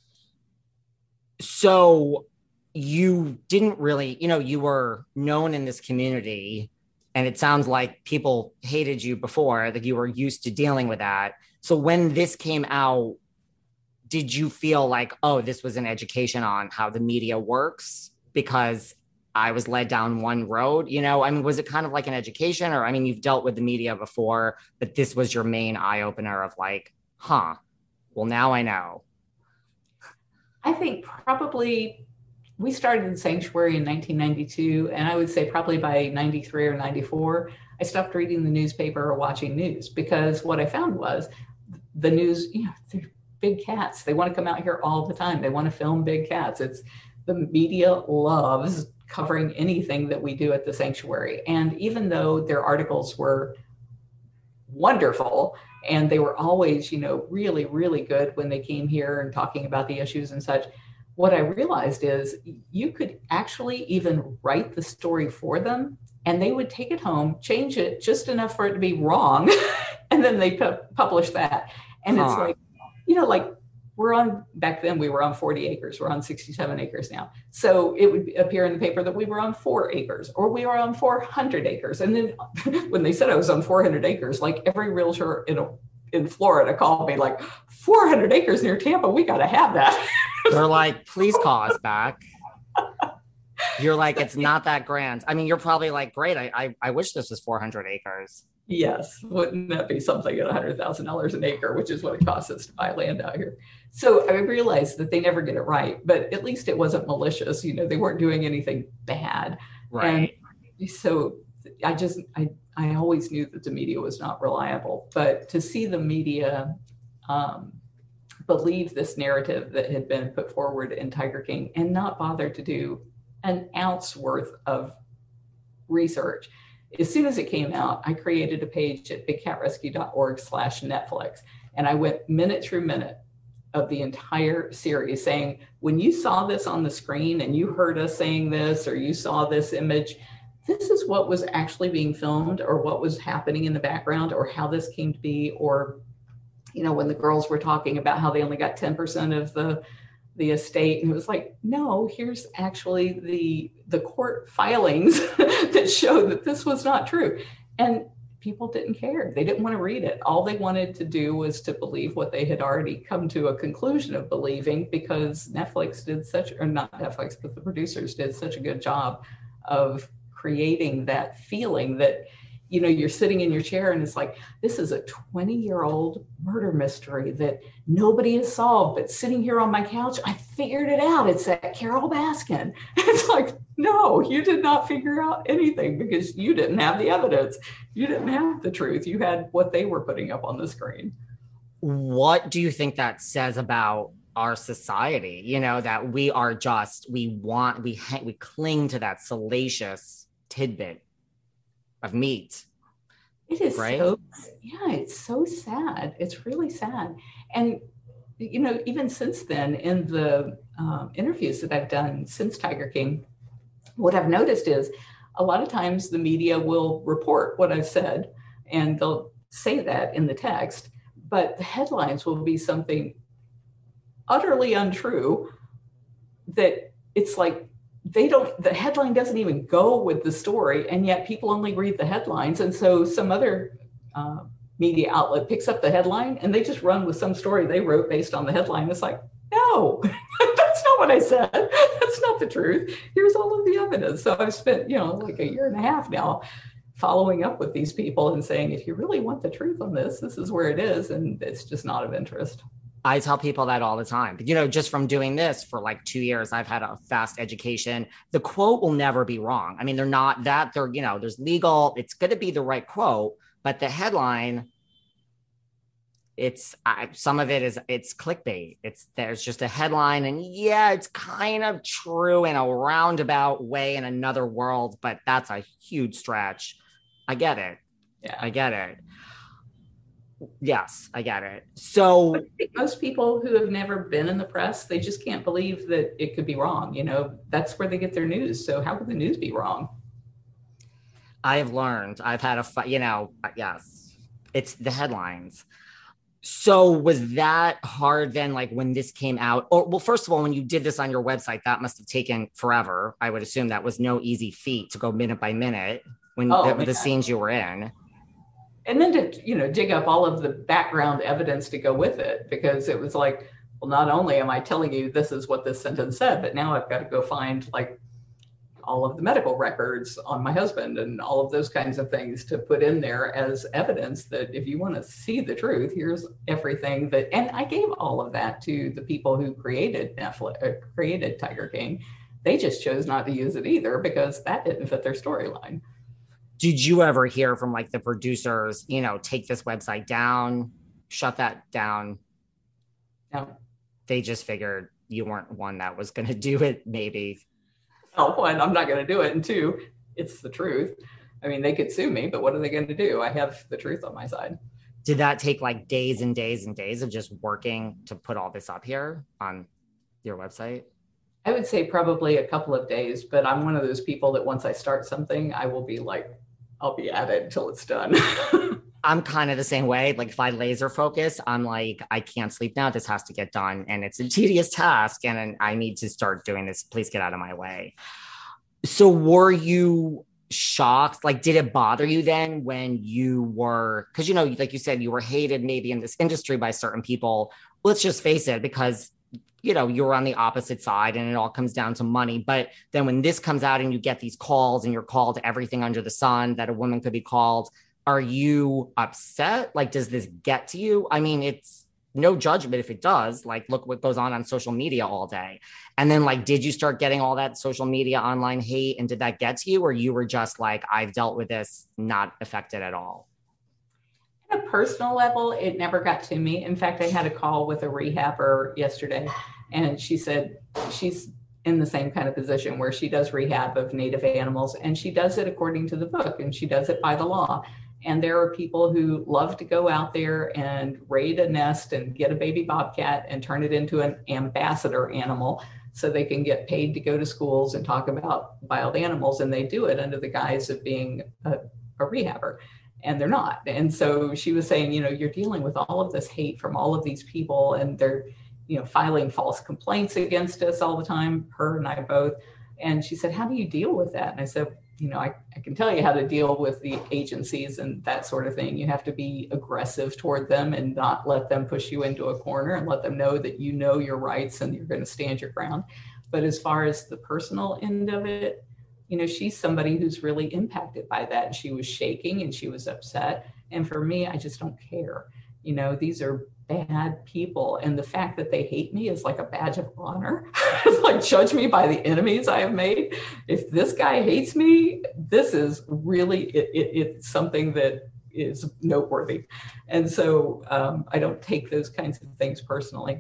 So you didn't really, you know, you were known in this community, and it sounds like people hated you before, that you were used to dealing with that. So when this came out, did you feel like, oh, this was an education on how the media works because I was led down one road? You know, I mean, was it kind of like an education? Or, I mean, you've dealt with the media before, but this was your main eye opener of like, huh, well, now I know. I think probably we started the Sanctuary in nineteen ninety-two, and I would say probably by ninety-three or ninety-four, I stopped reading the newspaper or watching news, because what I found was the news, you know, they're big cats. They want to come out here all the time. They want to film big cats. It's the media loves covering anything that we do at the Sanctuary. And even though their articles were wonderful, and they were always, you know, really, really good when they came here and talking about the issues and such, what I realized is you could actually even write the story for them, and they would take it home, change it just enough for it to be wrong, and then they pu- publish that. And huh. it's like, you know, like we're on, back then we were on forty acres. We're on sixty-seven acres now. So it would appear in the paper that we were on four acres or we were on four hundred acres. And then when they said I was on four hundred acres, like every realtor in a, in Florida called me like, four hundred acres near Tampa, we got to have that. They're like, please call us back. You're like, it's not that grand. I mean, you're probably like, great. I I, I wish this was four hundred acres. Yes. Wouldn't that be something at one hundred thousand dollars an acre, which is what it costs us to buy land out here. So I realized that they never get it right, but at least it wasn't malicious. You know, they weren't doing anything bad. Right. And so I just, I, I always knew that the media was not reliable, but to see the media um, believe this narrative that had been put forward in Tiger King and not bother to do an ounce worth of research. As soon as it came out, I created a page at big cat rescue dot org slash Netflix. And I went minute through minute of the entire series saying, when you saw this on the screen and you heard us saying this, or you saw this image, this is what was actually being filmed or what was happening in the background or how this came to be. Or, you know, when the girls were talking about how they only got ten percent of the the estate, and it was like, no, here's actually the the court filings that show that this was not true. And people didn't care. They didn't want to read it. All they wanted to do was to believe what they had already come to a conclusion of believing, because Netflix did such, or not Netflix, but the producers did such a good job of creating that feeling that, you know, you're sitting in your chair and it's like, this is a twenty year old murder mystery that nobody has solved, but sitting here on my couch, I figured it out. It's that Carol Baskin. It's like, no, you did not figure out anything because you didn't have the evidence. You didn't have the truth. You had what they were putting up on the screen. What do you think that says about our society? You know, that we are just, we want, we, ha- we cling to that salacious tidbit of meat. It is right? so, yeah, it's so sad. It's really sad. And, you know, even since then, in the um, interviews that I've done since Tiger King, what I've noticed is a lot of times the media will report what I've said and they'll say that in the text, but the headlines will be something utterly untrue that it's like, they don't, the headline doesn't even go with the story, and yet people only read the headlines. And so some other uh, media outlet picks up the headline and they just run with some story they wrote based on the headline. It's like, no, that's not what I said. That's not the truth. Here's all of the evidence. So I've spent, you know, like a year and a half now following up with these people and saying, if you really want the truth on this, this is where it is. And it's just not of interest. I tell people that all the time. You know, just from doing this for like two years, I've had a fast education. The quote will never be wrong. I mean, they're not that, they're, you know, there's legal, it's going to be the right quote, but the headline, it's, I, some of it is, it's clickbait. It's, there's just a headline and yeah, it's kind of true in a roundabout way in another world, but that's a huge stretch. I get it. Yeah, I get it. Yes, I get it. So I think most people who have never been in the press, they just can't believe that it could be wrong. You know, that's where they get their news. So how could the news be wrong? I have learned, I've had a, you know, yes, it's the headlines. So was that hard then, like when this came out? Or, well, first of all, when you did this on your website, that must have taken forever. I would assume that was no easy feat to go minute by minute when oh, the, the scenes you were in. And then to, you know, dig up all of the background evidence to go with it, because it was like, well, not only am I telling you this is what this sentence said, but now I've got to go find like all of the medical records on my husband and all of those kinds of things to put in there as evidence that if you want to see the truth, here's everything that, and I gave all of that to the people who created Netflix, uh, created Tiger King. They just chose not to use it either because that didn't fit their storyline. Did you ever hear from like the producers, you know, take this website down, shut that down? No. They just figured you weren't one that was going to do it, maybe. Oh, one, I'm not going to do it. And two, it's the truth. I mean, they could sue me, but what are they going to do? I have the truth on my side. Did that take like days and days and days of just working to put all this up here on your website? I would say probably a couple of days, but I'm one of those people that once I start something, I will be like, I'll be at it until it's done. I'm kind of the same way. Like if I laser focus, I'm like, I can't sleep now. This has to get done. And it's a tedious task. And I need to start doing this. Please get out of my way. So were you shocked? Like, did it bother you then when you were, because, you know, like you said, you were hated maybe in this industry by certain people. Let's just face it, because, you know, you're on the opposite side and it all comes down to money. But then when this comes out and you get these calls and you're called everything under the sun that a woman could be called, are you upset? Like, does this get to you? I mean, it's no judgment if it does. Like, look what goes on on social media all day. And then, like, did you start getting all that social media online hate? And did that get to you? Or you were just like, I've dealt with this, not affected at all? At a personal level, it never got to me. In fact, I had a call with a rehabber yesterday, and she said she's in the same kind of position where she does rehab of native animals, and she does it according to the book, and she does it by the law. And there are people who love to go out there and raid a nest and get a baby bobcat and turn it into an ambassador animal so they can get paid to go to schools and talk about wild animals. And they do it under the guise of being a, a rehabber, and they're not. And so she was saying, you know, you're dealing with all of this hate from all of these people, and they're, you know, filing false complaints against us all the time, her and I both. And she said, how do you deal with that? And I said, you know, I, I can tell you how to deal with the agencies and that sort of thing. You have to be aggressive toward them and not let them push you into a corner, and let them know that you know your rights and you're going to stand your ground. But as far as the personal end of it, you know, she's somebody who's really impacted by that. She was shaking and she was upset. And for me, I just don't care. You know, these are bad people. And the fact that they hate me is like a badge of honor. It's like, judge me by the enemies I have made. If this guy hates me, this is really, it, it, it's something that is noteworthy. And so um, I don't take those kinds of things personally.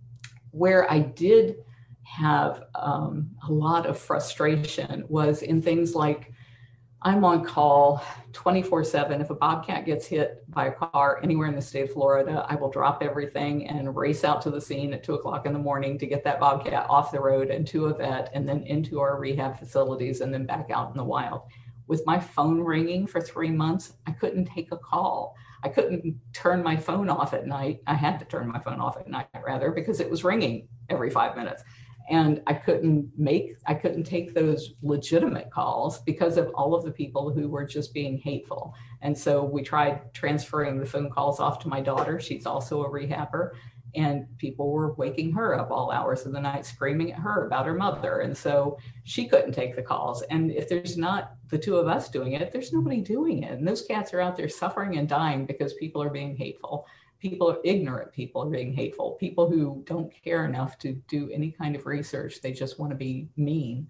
Where I did have um, a lot of frustration was in things like, I'm on call twenty-four seven. If a bobcat gets hit by a car anywhere in the state of Florida, I will drop everything and race out to the scene at two o'clock in the morning to get that bobcat off the road and to a vet, and then into our rehab facilities, and then back out in the wild. With my phone ringing for three months, I couldn't take a call. I couldn't turn my phone off at night. I had to turn my phone off at night, rather, because it was ringing every five minutes. And I couldn't make, I couldn't take those legitimate calls because of all of the people who were just being hateful. And so we tried transferring the phone calls off to my daughter. She's also a rehabber. And people were waking her up all hours of the night, screaming at her about her mother. And so she couldn't take the calls. And if there's not the two of us doing it, there's nobody doing it. And those cats are out there suffering and dying because people are being hateful. People are ignorant, people are being hateful, people who don't care enough to do any kind of research. They just want to be mean.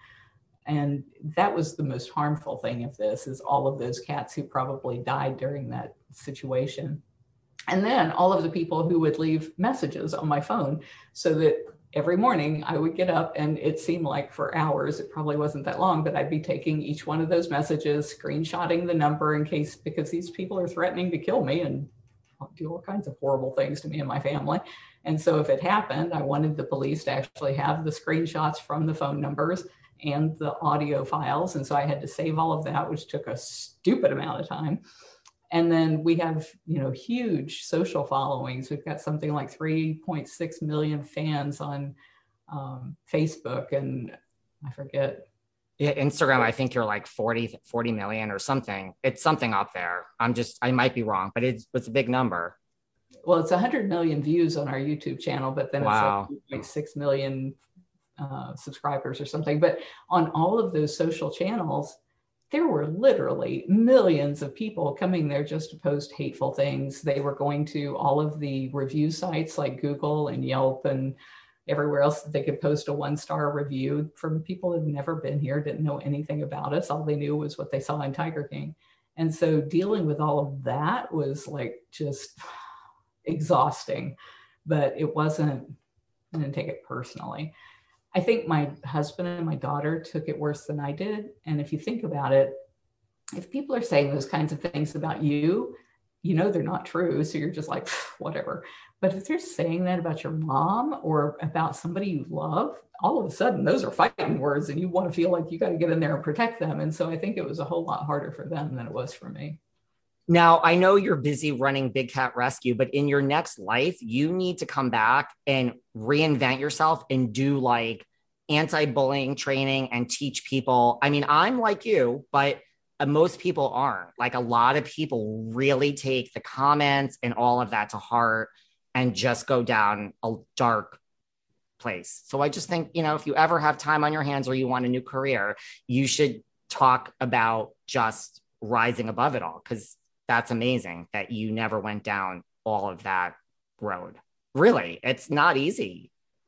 And that was the most harmful thing of this, is all of those cats who probably died during that situation. And then all of the people who would leave messages on my phone, so that every morning I would get up, and it seemed like for hours, it probably wasn't that long, but I'd be taking each one of those messages, screenshotting the number in case, because these people are threatening to kill me and do all kinds of horrible things to me and my family. And so if it happened, I wanted the police to actually have the screenshots from the phone numbers and the audio files. And so I had to save all of that, which took a stupid amount of time. And then we have, you know, huge social followings. We've got something like three point six million fans on um, Facebook, and I forget. Yeah, Instagram, I think you're like forty, forty million or something. It's something up there. I'm just, I might be wrong, but it's, it's a big number. Well, it's one hundred million views on our YouTube channel, but then wow. It's like six million uh, subscribers or something. But on all of those social channels, there were literally millions of people coming there just to post hateful things. They were going to all of the review sites like Google and Yelp and everywhere else that they could post a one-star review from people who've never been here, didn't know anything about us. All they knew was what they saw in Tiger King. And so dealing with all of that was like just exhausting, but it wasn't, I didn't take it personally. I think my husband and my daughter took it worse than I did. And if you think about it, if people are saying those kinds of things about you, you know they're not true. So you're just like, whatever. But if they're saying that about your mom or about somebody you love, all of a sudden those are fighting words, and you want to feel like you got to get in there and protect them. And so I think it was a whole lot harder for them than it was for me. Now, I know you're busy running Big Cat Rescue, but in your next life, you need to come back and reinvent yourself and do like anti-bullying training and teach people. I mean, I'm like you, but uh, most people aren't. Like a lot of people really take the comments and all of that to heart and just go down a dark place. So I just think, you know, if you ever have time on your hands or you want a new career, you should talk about just rising above it all, because that's amazing that you never went down all of that road. Really, it's not easy.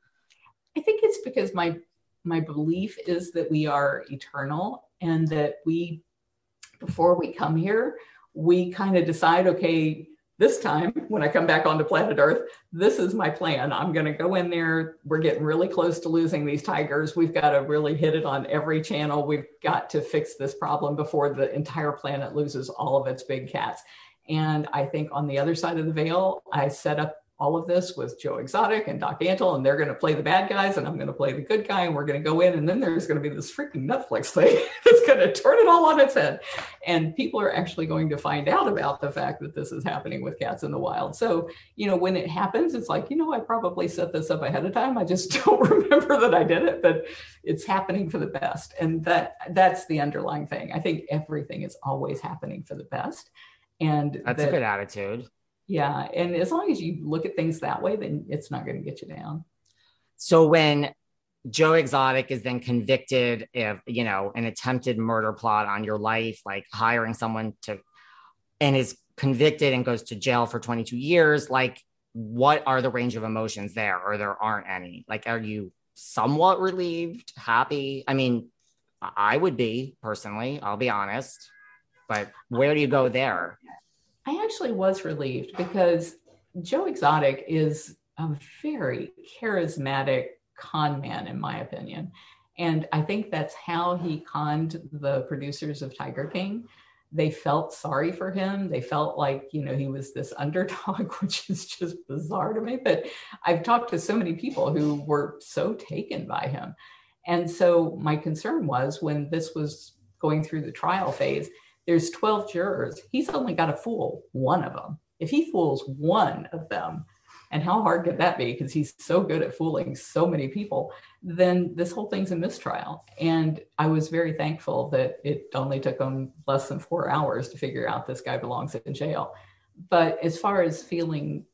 I think it's because my my belief is that we are eternal, and that we, before we come here, we kind of decide, okay, this time when I come back onto planet Earth, this is my plan. I'm going to go in there. We're getting really close to losing these tigers. We've got to really hit it on every channel. We've got to fix this problem before the entire planet loses all of its big cats. And I think on the other side of the veil, I set up all of this with Joe Exotic and Doc Antle, and they're going to play the bad guys and I'm going to play the good guy, and we're going to go in, and then there's going to be this freaking Netflix thing that's going to turn it all on its head. And people are actually going to find out about the fact that this is happening with cats in the wild. So, you know, when it happens, it's like, you know, I probably set this up ahead of time. I just don't remember that I did it, but it's happening for the best. And that that's the underlying thing. I think everything is always happening for the best. And that's that, a good attitude. Yeah. And as long as you look at things that way, then it's not going to get you down. So when Joe Exotic is then convicted of, you know, an attempted murder plot on your life, like hiring someone to, and is convicted and goes to jail for twenty-two years, like what are the range of emotions there, or there aren't any? Like, are you somewhat relieved, happy? I mean, I would be personally, I'll be honest, but where do you go there? I actually was relieved because Joe Exotic is a very charismatic con man, in my opinion. And I think that's how he conned the producers of Tiger King. They felt sorry for him. They felt like, you know, he was this underdog, which is just bizarre to me. But I've talked to so many people who were so taken by him. And so my concern was, when this was going through the trial phase, there's twelve jurors. He's only got to fool one of them. If he fools one of them, and how hard could that be? Because he's so good at fooling so many people, then this whole thing's a mistrial. And I was very thankful that it only took them less than four hours to figure out this guy belongs in jail. But as far as feeling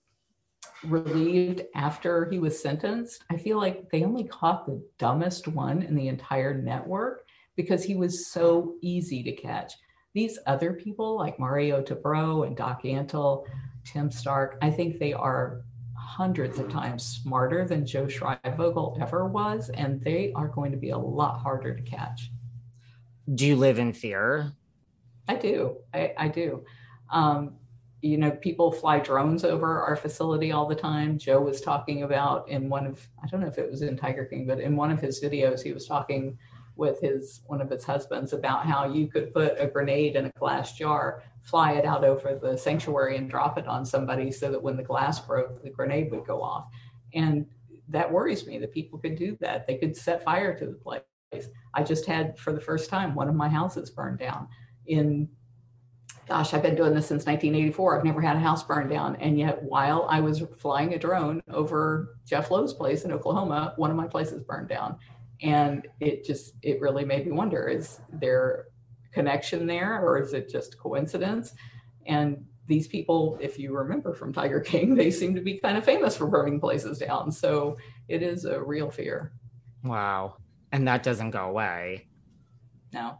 relieved after he was sentenced, I feel like they only caught the dumbest one in the entire network because he was so easy to catch. These other people like Mario Tabro and Doc Antle, Tim Stark, I think they are hundreds of times smarter than Joe Schreivogel ever was, and they are going to be a lot harder to catch. Do you live in fear? I do. I, I do. Um, you know, people fly drones over our facility all the time. Joe was talking about in one of, I don't know if it was in Tiger King, but in one of his videos, he was talking with his one of his husbands about how you could put a grenade in a glass jar, fly it out over the sanctuary and drop it on somebody so that when the glass broke, the grenade would go off. And that worries me that people could do that. They could set fire to the place. I just had, for the first time, one of my houses burned down. In, gosh, I've been doing this since nineteen eighty-four. I've never had a house burned down. And yet while I was flying a drone over Jeff Lowe's place in Oklahoma, one of my places burned down. And it just, it really made me wonder, is there connection there, or is it just coincidence? And these people, if you remember from Tiger King, they seem to be kind of famous for burning places down. So it is a real fear. Wow. And that doesn't go away. No.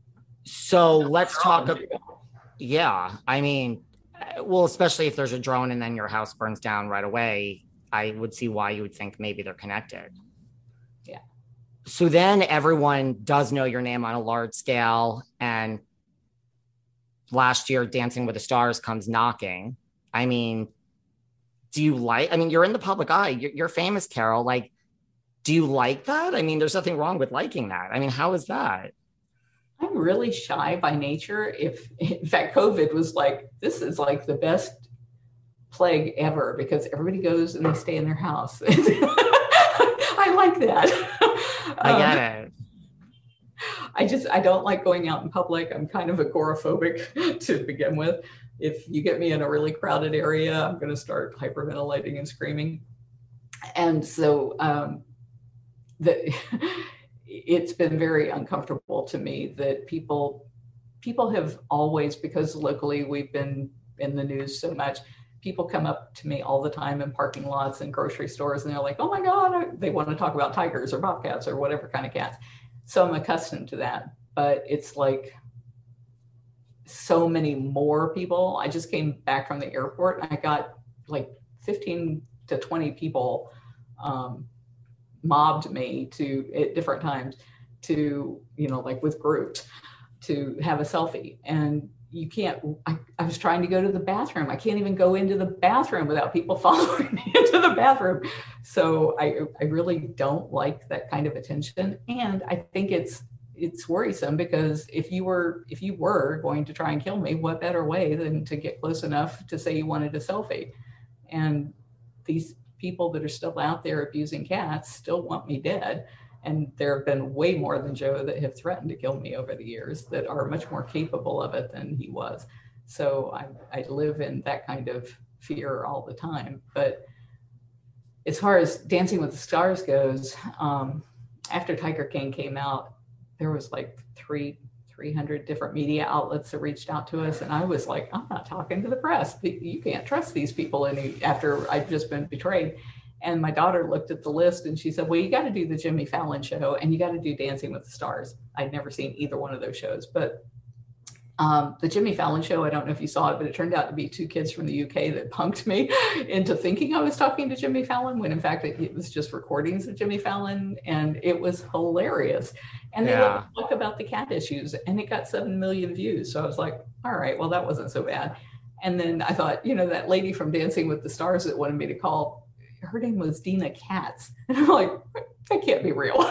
So let's talk about, yeah, I mean, well, especially if there's a drone and then your house burns down right away, I would see why you would think maybe they're connected. Yeah. So then everyone does know your name on a large scale. And last year, Dancing with the Stars comes knocking. I mean, do you like, I mean, you're in the public eye. You're, you're famous, Carol. Like, do you like that? I mean, there's nothing wrong with liking that. I mean, how is that? I'm really shy by nature. If, in fact, COVID was like, this is like the best plague ever because everybody goes and they stay in their house. I like that. I get it. I just, I don't like going out in public. I'm kind of agoraphobic to begin with. if you get me in a really crowded area, I'm going to start hyperventilating and screaming. And so um, the, it's been very uncomfortable to me that people, people have always, because locally we've been in the news so much, people come up to me all the time in parking lots and grocery stores, and they're like, oh my God, they want to talk about tigers or bobcats or whatever kind of cats. So I'm accustomed to that, but it's like so many more people. I just came back from the airport and I got like fifteen to twenty people um, mobbed me to at different times to, you know, like with groups to have a selfie. And you can't, I, I was trying to go to the bathroom. I can't even go into the bathroom without people following me into the bathroom. So I, I really don't like that kind of attention. And I think it's, it's worrisome because if you were, if you were going to try and kill me, what better way than to get close enough to say you wanted a selfie? And these people that are still out there abusing cats still want me dead. And there have been way more than Joe that have threatened to kill me over the years that are much more capable of it than he was. So I, I live in that kind of fear all the time. But as far as Dancing with the Stars goes, um, after Tiger King came out, there was like three, three hundred different media outlets that reached out to us. And I was like, I'm not talking to the press. You can't trust these people any after I've just been betrayed. And my daughter looked at the list and she said, well, you got to do the Jimmy Fallon show and you got to do Dancing with the Stars. I'd never seen either one of those shows, but um, the Jimmy Fallon show, I don't know if you saw it, but it turned out to be two kids from the U K that punked me into thinking I was talking to Jimmy Fallon when in fact it, it was just recordings of Jimmy Fallon, and it was hilarious. And they yeah. let me talk about the cat issues and it got seven million views. So I was like, all right, well, that wasn't so bad. And then I thought, you know, that lady from Dancing with the Stars that wanted me to call, her name was Dina Katz. And I'm like, that can't be real.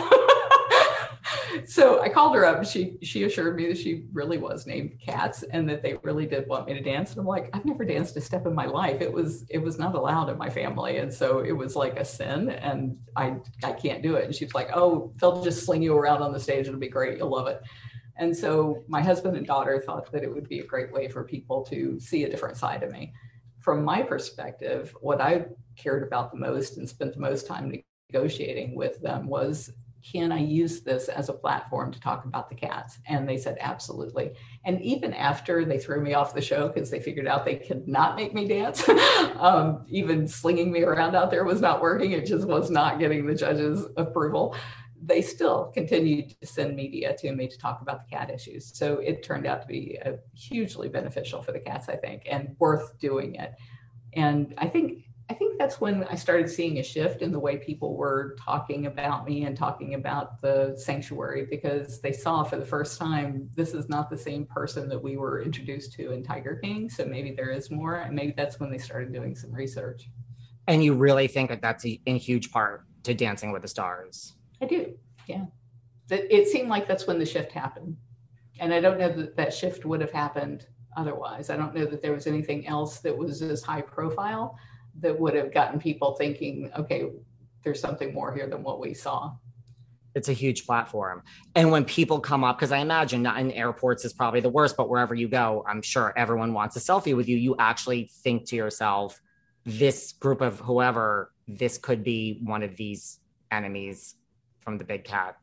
So I called her up and she, she assured me that she really was named Katz and that they really did want me to dance. And I'm like, I've never danced a step in my life. It was, it was not allowed in my family. And so it was like a sin and I, I can't do it. And she's like, oh, they'll just sling you around on the stage. It'll be great. You'll love it. And so my husband and daughter thought that it would be a great way for people to see a different side of me. From my perspective, what I cared about the most and spent the most time negotiating with them was, can I use this as a platform to talk about the cats? And they said, absolutely. And even after they threw me off the show because they figured out they could not make me dance, um, even slinging me around out there was not working. It just was not getting the judges' approval. They still continued to send media to me to talk about the cat issues. So it turned out to be a hugely beneficial for the cats, I think, and worth doing it. And I think I think that's when I started seeing a shift in the way people were talking about me and talking about the sanctuary, because they saw for the first time, this is not the same person that we were introduced to in Tiger King. So maybe there is more. And maybe that's when they started doing some research. And you really think that that's a, a huge part to Dancing with the Stars? I do. Yeah. It seemed like that's when the shift happened. And I don't know that that shift would have happened otherwise. I don't know that there was anything else that was as high profile that would have gotten people thinking, okay, there's something more here than what we saw. It's a huge platform. And when people come up, because I imagine not in airports is probably the worst, but wherever you go, I'm sure everyone wants a selfie with you. You actually think to yourself, this group of whoever, this could be one of these enemies from the big cat.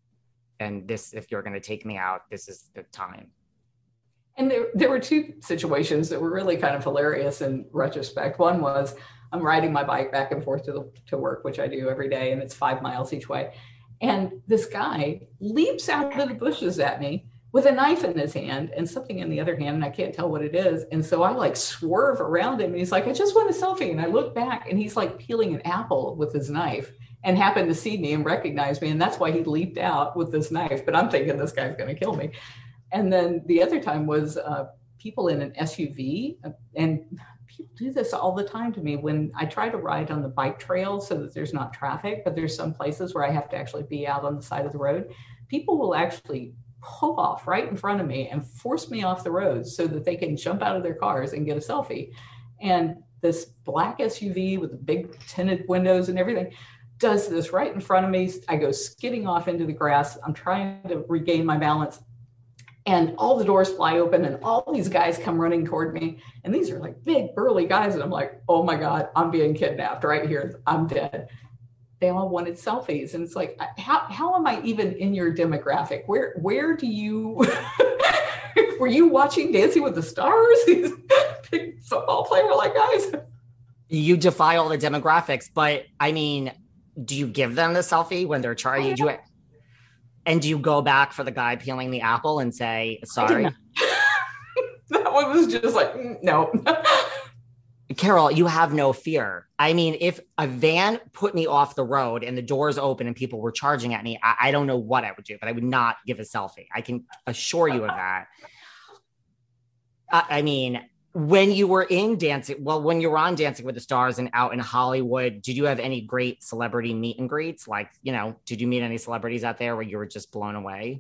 And this, if you're going to take me out, this is the time. And there, there were two situations that were really kind of hilarious in retrospect. One was I'm riding my bike back and forth to, the, to work, which I do every day, and it's five miles each way. And this guy leaps out of the bushes at me with a knife in his hand and something in the other hand, and I can't tell what it is. And so I like swerve around him, and he's like, I just want a selfie. And I look back, and he's like peeling an apple with his knife and happened to see me and recognize me. And that's why he leaped out with this knife. But I'm thinking this guy's going to kill me. And then the other time was uh, people in an S U V, and people do this all the time to me when I try to ride on the bike trail so that there's not traffic, but there's some places where I have to actually be out on the side of the road. People will actually pull off right in front of me and force me off the road so that they can jump out of their cars and get a selfie. And this black S U V with the big tinted windows and everything does this right in front of me. I go skidding off into the grass. I'm trying to regain my balance. And all the doors fly open and all these guys come running toward me. And these are like big, burly guys. And I'm like, oh my God, I'm being kidnapped right here. I'm dead. They all wanted selfies. And it's like, how, how am I even in your demographic? Where, where do you, were you watching Dancing with the Stars? These big football player like guys. You defy all the demographics, but I mean, do you give them the selfie when they're trying to do it? And do you go back for the guy peeling the apple and say, sorry? That one was just like, no. Carol, you have no fear. I mean, if a van put me off the road and the doors open and people were charging at me, I, I don't know what I would do, but I would not give a selfie. I can assure you of that. I, I mean, when you were in Dancing, well, when you were on Dancing with the Stars and out in Hollywood, did you have any great celebrity meet and greets? Like, you know, did you meet any celebrities out there where you were just blown away?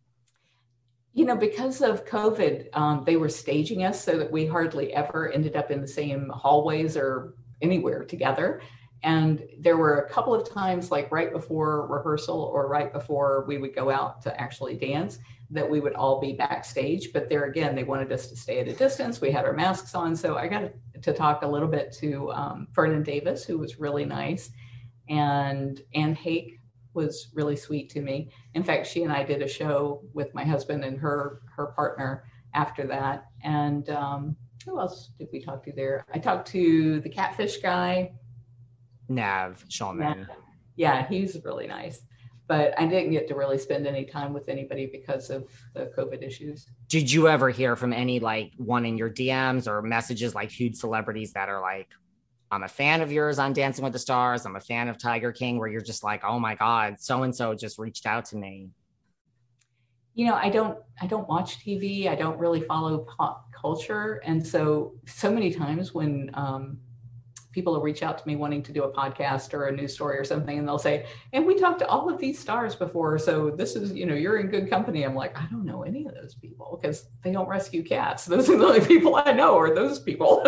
You know, because of COVID, um, they were staging us so that we hardly ever ended up in the same hallways or anywhere together. And there were a couple of times, like right before rehearsal or right before we would go out to actually dance, that we would all be backstage. But there again, they wanted us to stay at a distance. We had our masks on. So I got to talk a little bit to um, Vernon Davis, who was really nice. And Anne Hake was really sweet to me. In fact, she and I did a show with my husband and her, her partner after that. And um, who else did we talk to there? I talked to the catfish guy. Nav Shulman. Yeah, he's really nice. But I didn't get to really spend any time with anybody because of the COVID issues. Did you ever hear from any, like, one in your D Ms or messages, like huge celebrities that are like, I'm a fan of yours on Dancing with the Stars, I'm a fan of Tiger King, where you're just like, oh my God, so-and-so just reached out to me? You know, I don't, I don't watch T V. I don't really follow pop culture. And so, so many times when, um, people will reach out to me wanting to do a podcast or a news story or something, and they'll say, and we talked to all of these stars before, so this is, you know, you're in good company. I'm like, I don't know any of those people because they don't rescue cats. Those are the only people I know are those people.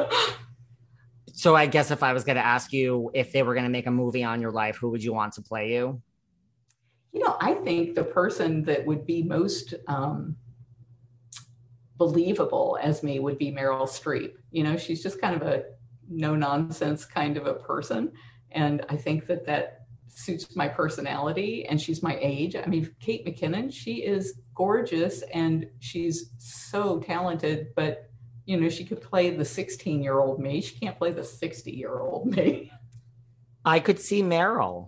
So I guess if I was going to ask you if they were going to make a movie on your life, who would you want to play you? You know, I think the person that would be most um, believable as me would be Meryl Streep. You know, she's just kind of a no nonsense kind of a person. And I think that that suits my personality, and she's my age. I mean, Kate McKinnon, she is gorgeous and she's so talented, but you know, she could play the sixteen year old me. She can't play the sixty year old me. I could see Meryl.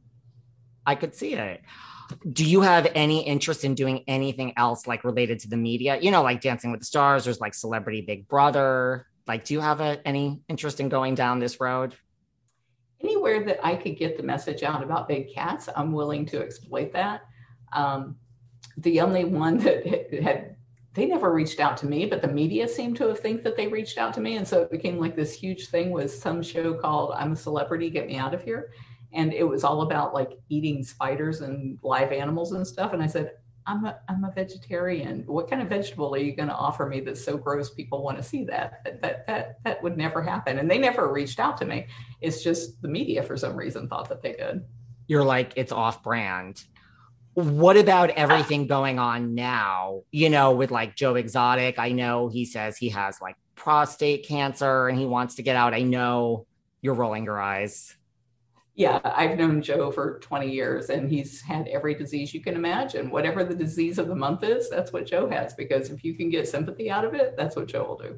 I could see it. Do you have any interest in doing anything else like related to the media? You know, like Dancing with the Stars, there's like Celebrity Big Brother. Like, do you have a, any interest in going down this road? Anywhere that I could get the message out about big cats, I'm willing to exploit that. Um, the only one that had, they never reached out to me, but the media seemed to have think that they reached out to me. And so it became like this huge thing, was some show called I'm a Celebrity, Get Me Out of Here. And it was all about like eating spiders and live animals and stuff. And I said, I'm a, I'm a vegetarian. What kind of vegetable are you going to offer me that's so gross people want to see that? That, that? that that would never happen. And they never reached out to me. It's just the media for some reason thought that they did. You're like, it's off brand. What about everything going on now, you know, with like Joe Exotic? I know he says he has like prostate cancer and he wants to get out. I know you're rolling your eyes. Yeah, I've known Joe for twenty years and he's had every disease you can imagine. Whatever the disease of the month is, that's what Joe has, because if you can get sympathy out of it, that's what Joe will do.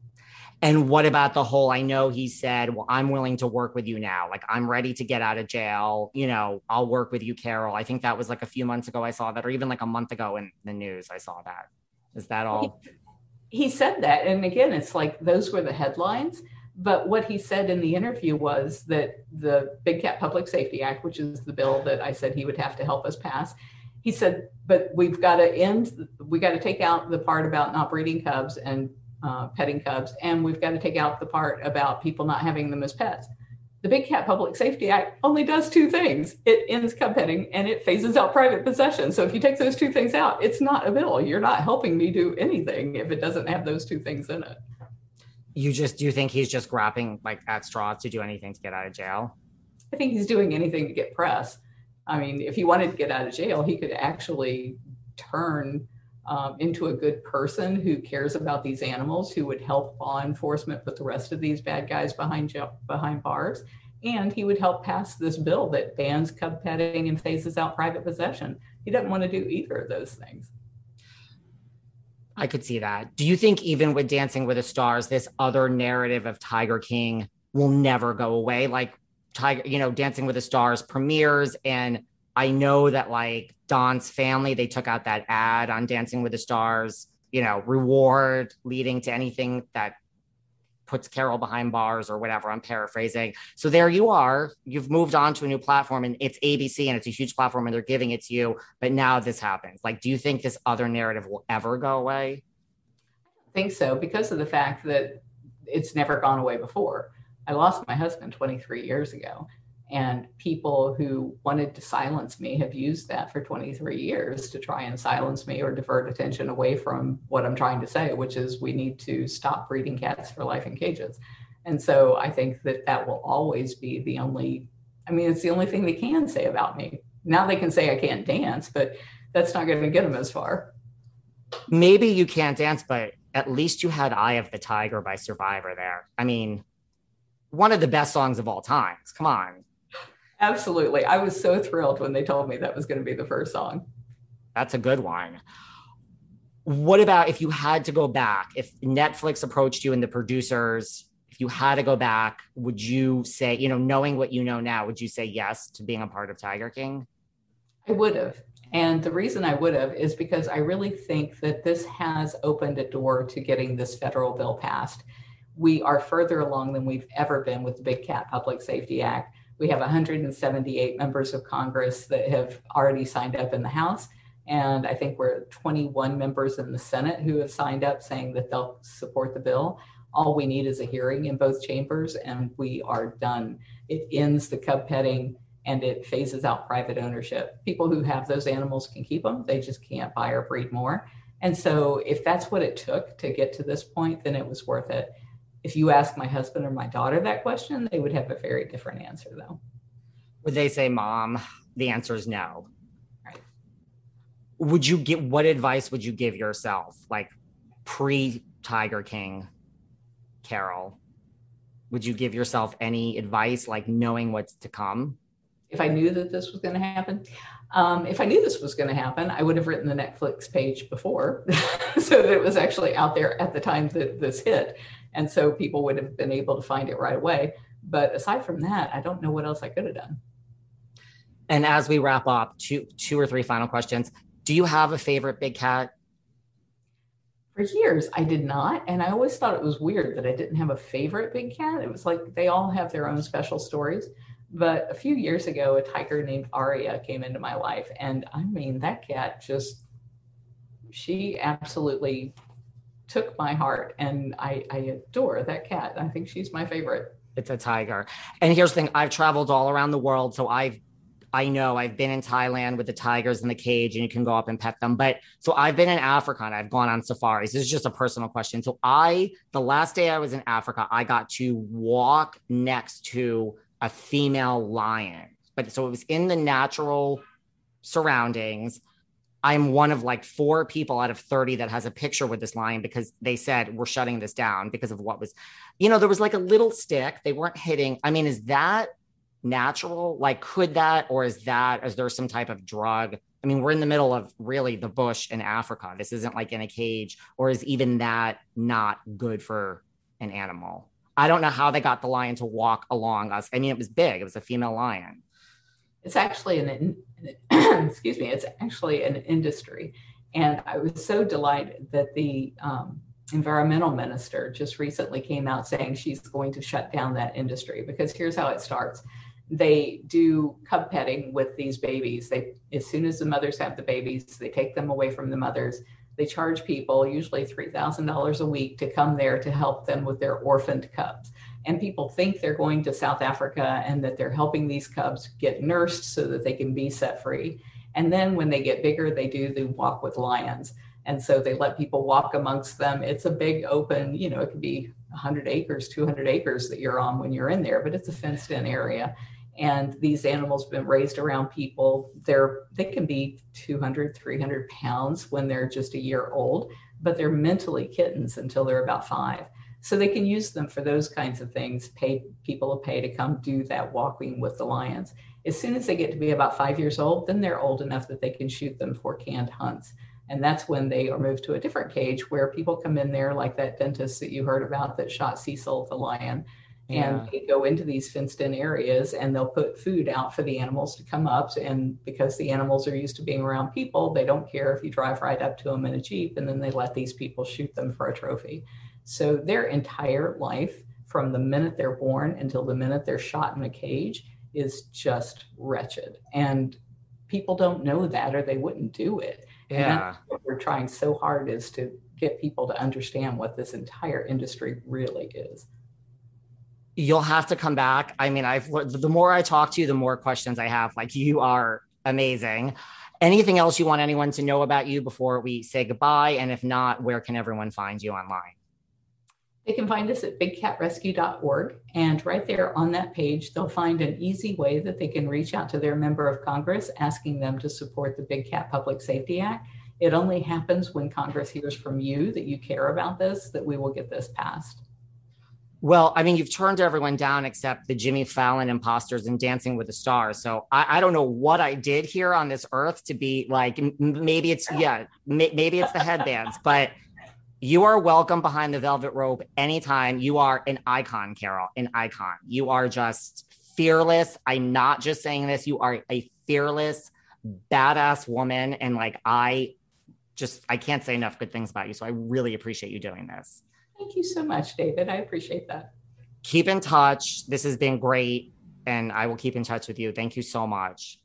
And what about the whole, I know he said, well, I'm willing to work with you now. Like, I'm ready to get out of jail. You know, I'll work with you, Carol. I think that was like a few months ago I saw that, or even like a month ago in the news, I saw that. Is that all? He, he said that. And again, it's like, those were the headlines. But what he said in the interview was that the Big Cat Public Safety Act, which is the bill that I said he would have to help us pass, he said, but we've got to end, we got to take out the part about not breeding cubs and uh, petting cubs, and we've got to take out the part about people not having them as pets. The Big Cat Public Safety Act only does two things. It ends cub petting and it phases out private possession. So if you take those two things out, it's not a bill. You're not helping me do anything if it doesn't have those two things in it. You just, do you think he's just grabbing like at straws to do anything to get out of jail? I think he's doing anything to get press. I mean, if he wanted to get out of jail, he could actually turn um, into a good person who cares about these animals, who would help law enforcement put the rest of these bad guys behind behind bars. And he would help pass this bill that bans cub petting and phases out private possession. He doesn't want to do either of those things. I could see that. Do you think even with Dancing with the Stars, this other narrative of Tiger King will never go away? Like Tiger, you know, Dancing with the Stars premieres, and I know that like Don's family, they took out that ad on Dancing with the Stars, you know, reward leading to anything that puts Carol behind bars or whatever. I'm paraphrasing. So there you are. You've moved on to a new platform, and it's A B C and it's a huge platform and they're giving it to you. But now this happens. Like, do you think this other narrative will ever go away? I think so, because of the fact that it's never gone away before. I lost my husband twenty-three years ago. And people who wanted to silence me have used that for twenty-three years to try and silence me or divert attention away from what I'm trying to say, which is we need to stop breeding cats for life in cages. And so I think that that will always be the only, I mean, it's the only thing they can say about me. Now they can say I can't dance, but that's not going to get them as far. Maybe you can't dance, but at least you had Eye of the Tiger by Survivor there. I mean, one of the best songs of all times. Come on. Absolutely. I was so thrilled when they told me that was going to be the first song. That's a good one. What about if you had to go back, if Netflix approached you and the producers, if you had to go back, would you say, you know, knowing what you know now, would you say yes to being a part of Tiger King? I would have. And the reason I would have is because I really think that this has opened a door to getting this federal bill passed. We are further along than we've ever been with the Big Cat Public Safety Act. We have one hundred seventy-eight members of Congress that have already signed up in the House. And I think we're twenty-one members in the Senate who have signed up saying that they'll support the bill. All we need is a hearing in both chambers and we are done. It ends the cub petting and it phases out private ownership. People who have those animals can keep them. They just can't buy or breed more. And so if that's what it took to get to this point, then it was worth it. If you ask my husband or my daughter that question, they would have a very different answer, though. Would they say, Mom, the answer is no? Right. Would you get, what advice would you give yourself, like pre-Tiger King, Carol? Would you give yourself any advice, like knowing what's to come? If I knew that this was going to happen, um, if I knew this was going to happen, I would have written the Netflix page before so that it was actually out there at the time that this hit. And so people would have been able to find it right away. But aside from that, I don't know what else I could have done. And as we wrap up, two, two or three final questions. Do you have a favorite big cat? For years, I did not. And I always thought it was weird that I didn't have a favorite big cat. It was like they all have their own special stories. But a few years ago, a tiger named Aria came into my life. And I mean, that cat just, she absolutely took my heart. And I, I adore that cat. I think she's my favorite. It's a tiger. And here's the thing, I've traveled all around the world. So I've, I know I've been in Thailand with the tigers in the cage and you can go up and pet them. But so I've been in Africa and I've gone on safaris. This is just a personal question. So I, the last day I was in Africa, I got to walk next to a female lion, but so it was in the natural surroundings. I'm one of like four people out of thirty that has a picture with this lion because they said we're shutting this down because of what was, you know, there was like a little stick. They weren't hitting. I mean, is that natural? Like, could that, or is that, is there some type of drug? I mean, we're in the middle of really the bush in Africa. This isn't like in a cage, or is even that not good for an animal? I don't know how they got the lion to walk along us. I mean, it was big. It was a female lion. It's actually an, excuse me, it's actually an industry. And I was so delighted that the um, environmental minister just recently came out saying she's going to shut down that industry, because here's how it starts. They do cub petting with these babies. They, as soon as the mothers have the babies, they take them away from the mothers. They charge people usually three thousand dollars a week to come there to help them with their orphaned cubs. And people think they're going to South Africa and that they're helping these cubs get nursed so that they can be set free. And then when they get bigger, they do the walk with lions. And so they let people walk amongst them. It's a big open, you know, it could be one hundred acres, two hundred acres that you're on when you're in there, but it's a fenced in area. And these animals have been raised around people. They're, they can be two hundred, three hundred pounds when they're just a year old, but they're mentally kittens until they're about five. So they can use them for those kinds of things, pay people to pay to come do that walking with the lions. As soon as they get to be about five years old, then they're old enough that they can shoot them for canned hunts. And that's when they are moved to a different cage where people come in there, like that dentist that you heard about that shot Cecil the lion. And yeah. they go into these fenced in areas and they'll put food out for the animals to come up. And because the animals are used to being around people, they don't care if you drive right up to them in a Jeep, and then they let these people shoot them for a trophy. So their entire life, from the minute they're born until the minute they're shot in a cage, is just wretched. And people don't know that, or they wouldn't do it. Yeah. And that's what we're trying so hard, is to get people to understand what this entire industry really is. You'll have to come back. I mean, I've the more I talk to you, the more questions I have. Like, you are amazing. Anything else you want anyone to know about you before we say goodbye? And if not, where can everyone find you online? They can find us at big cat rescue dot org. And right there on that page, they'll find an easy way that they can reach out to their member of Congress, asking them to support the Big Cat Public Safety Act. It only happens when Congress hears from you that you care about this, that we will get this passed. Well, I mean, you've turned everyone down except the Jimmy Fallon imposters and Dancing with the Stars. So I, I don't know what I did here on this earth to be like, m- maybe it's, yeah, m- maybe it's the headbands, but you are welcome behind the velvet rope anytime. You are an icon, Carol, an icon. You are just fearless. I'm not just saying this. You are a fearless, badass woman. And like, I just, I can't say enough good things about you. So I really appreciate you doing this. Thank you so much, David. I appreciate that. Keep in touch. This has been great. And I will keep in touch with you. Thank you so much.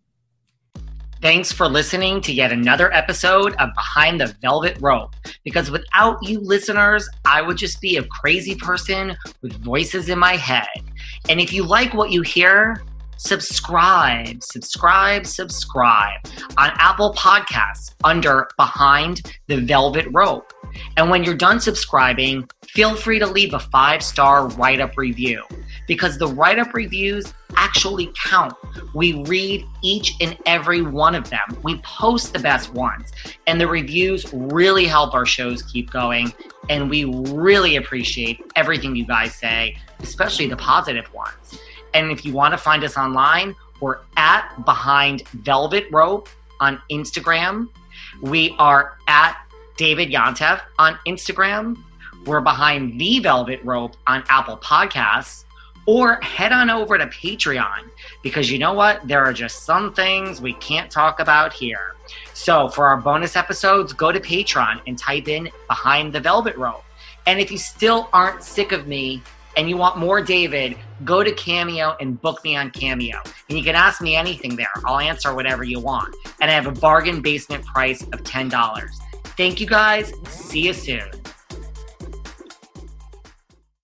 Thanks for listening to yet another episode of Behind the Velvet Rope. Because without you listeners, I would just be a crazy person with voices in my head. And if you like what you hear, subscribe, subscribe, subscribe on Apple Podcasts under Behind the Velvet Rope. And when you're done subscribing, feel free to leave a five-star write-up review, because the write-up reviews actually count. We read each and every one of them. We post the best ones, and the reviews really help our shows keep going. And we really appreciate everything you guys say, especially the positive ones. And if you want to find us online, we're at Behind Velvet Rope on Instagram. We are at David Yontef on Instagram. We're Behind the Velvet Rope on Apple Podcasts. Or head on over to Patreon, because you know what? There are just some things we can't talk about here. So for our bonus episodes, go to Patreon and type in Behind the Velvet Rope. And if you still aren't sick of me and you want more David, go to Cameo and book me on Cameo. And you can ask me anything there. I'll answer whatever you want. And I have a bargain basement price of ten dollars. Thank you guys. See you soon.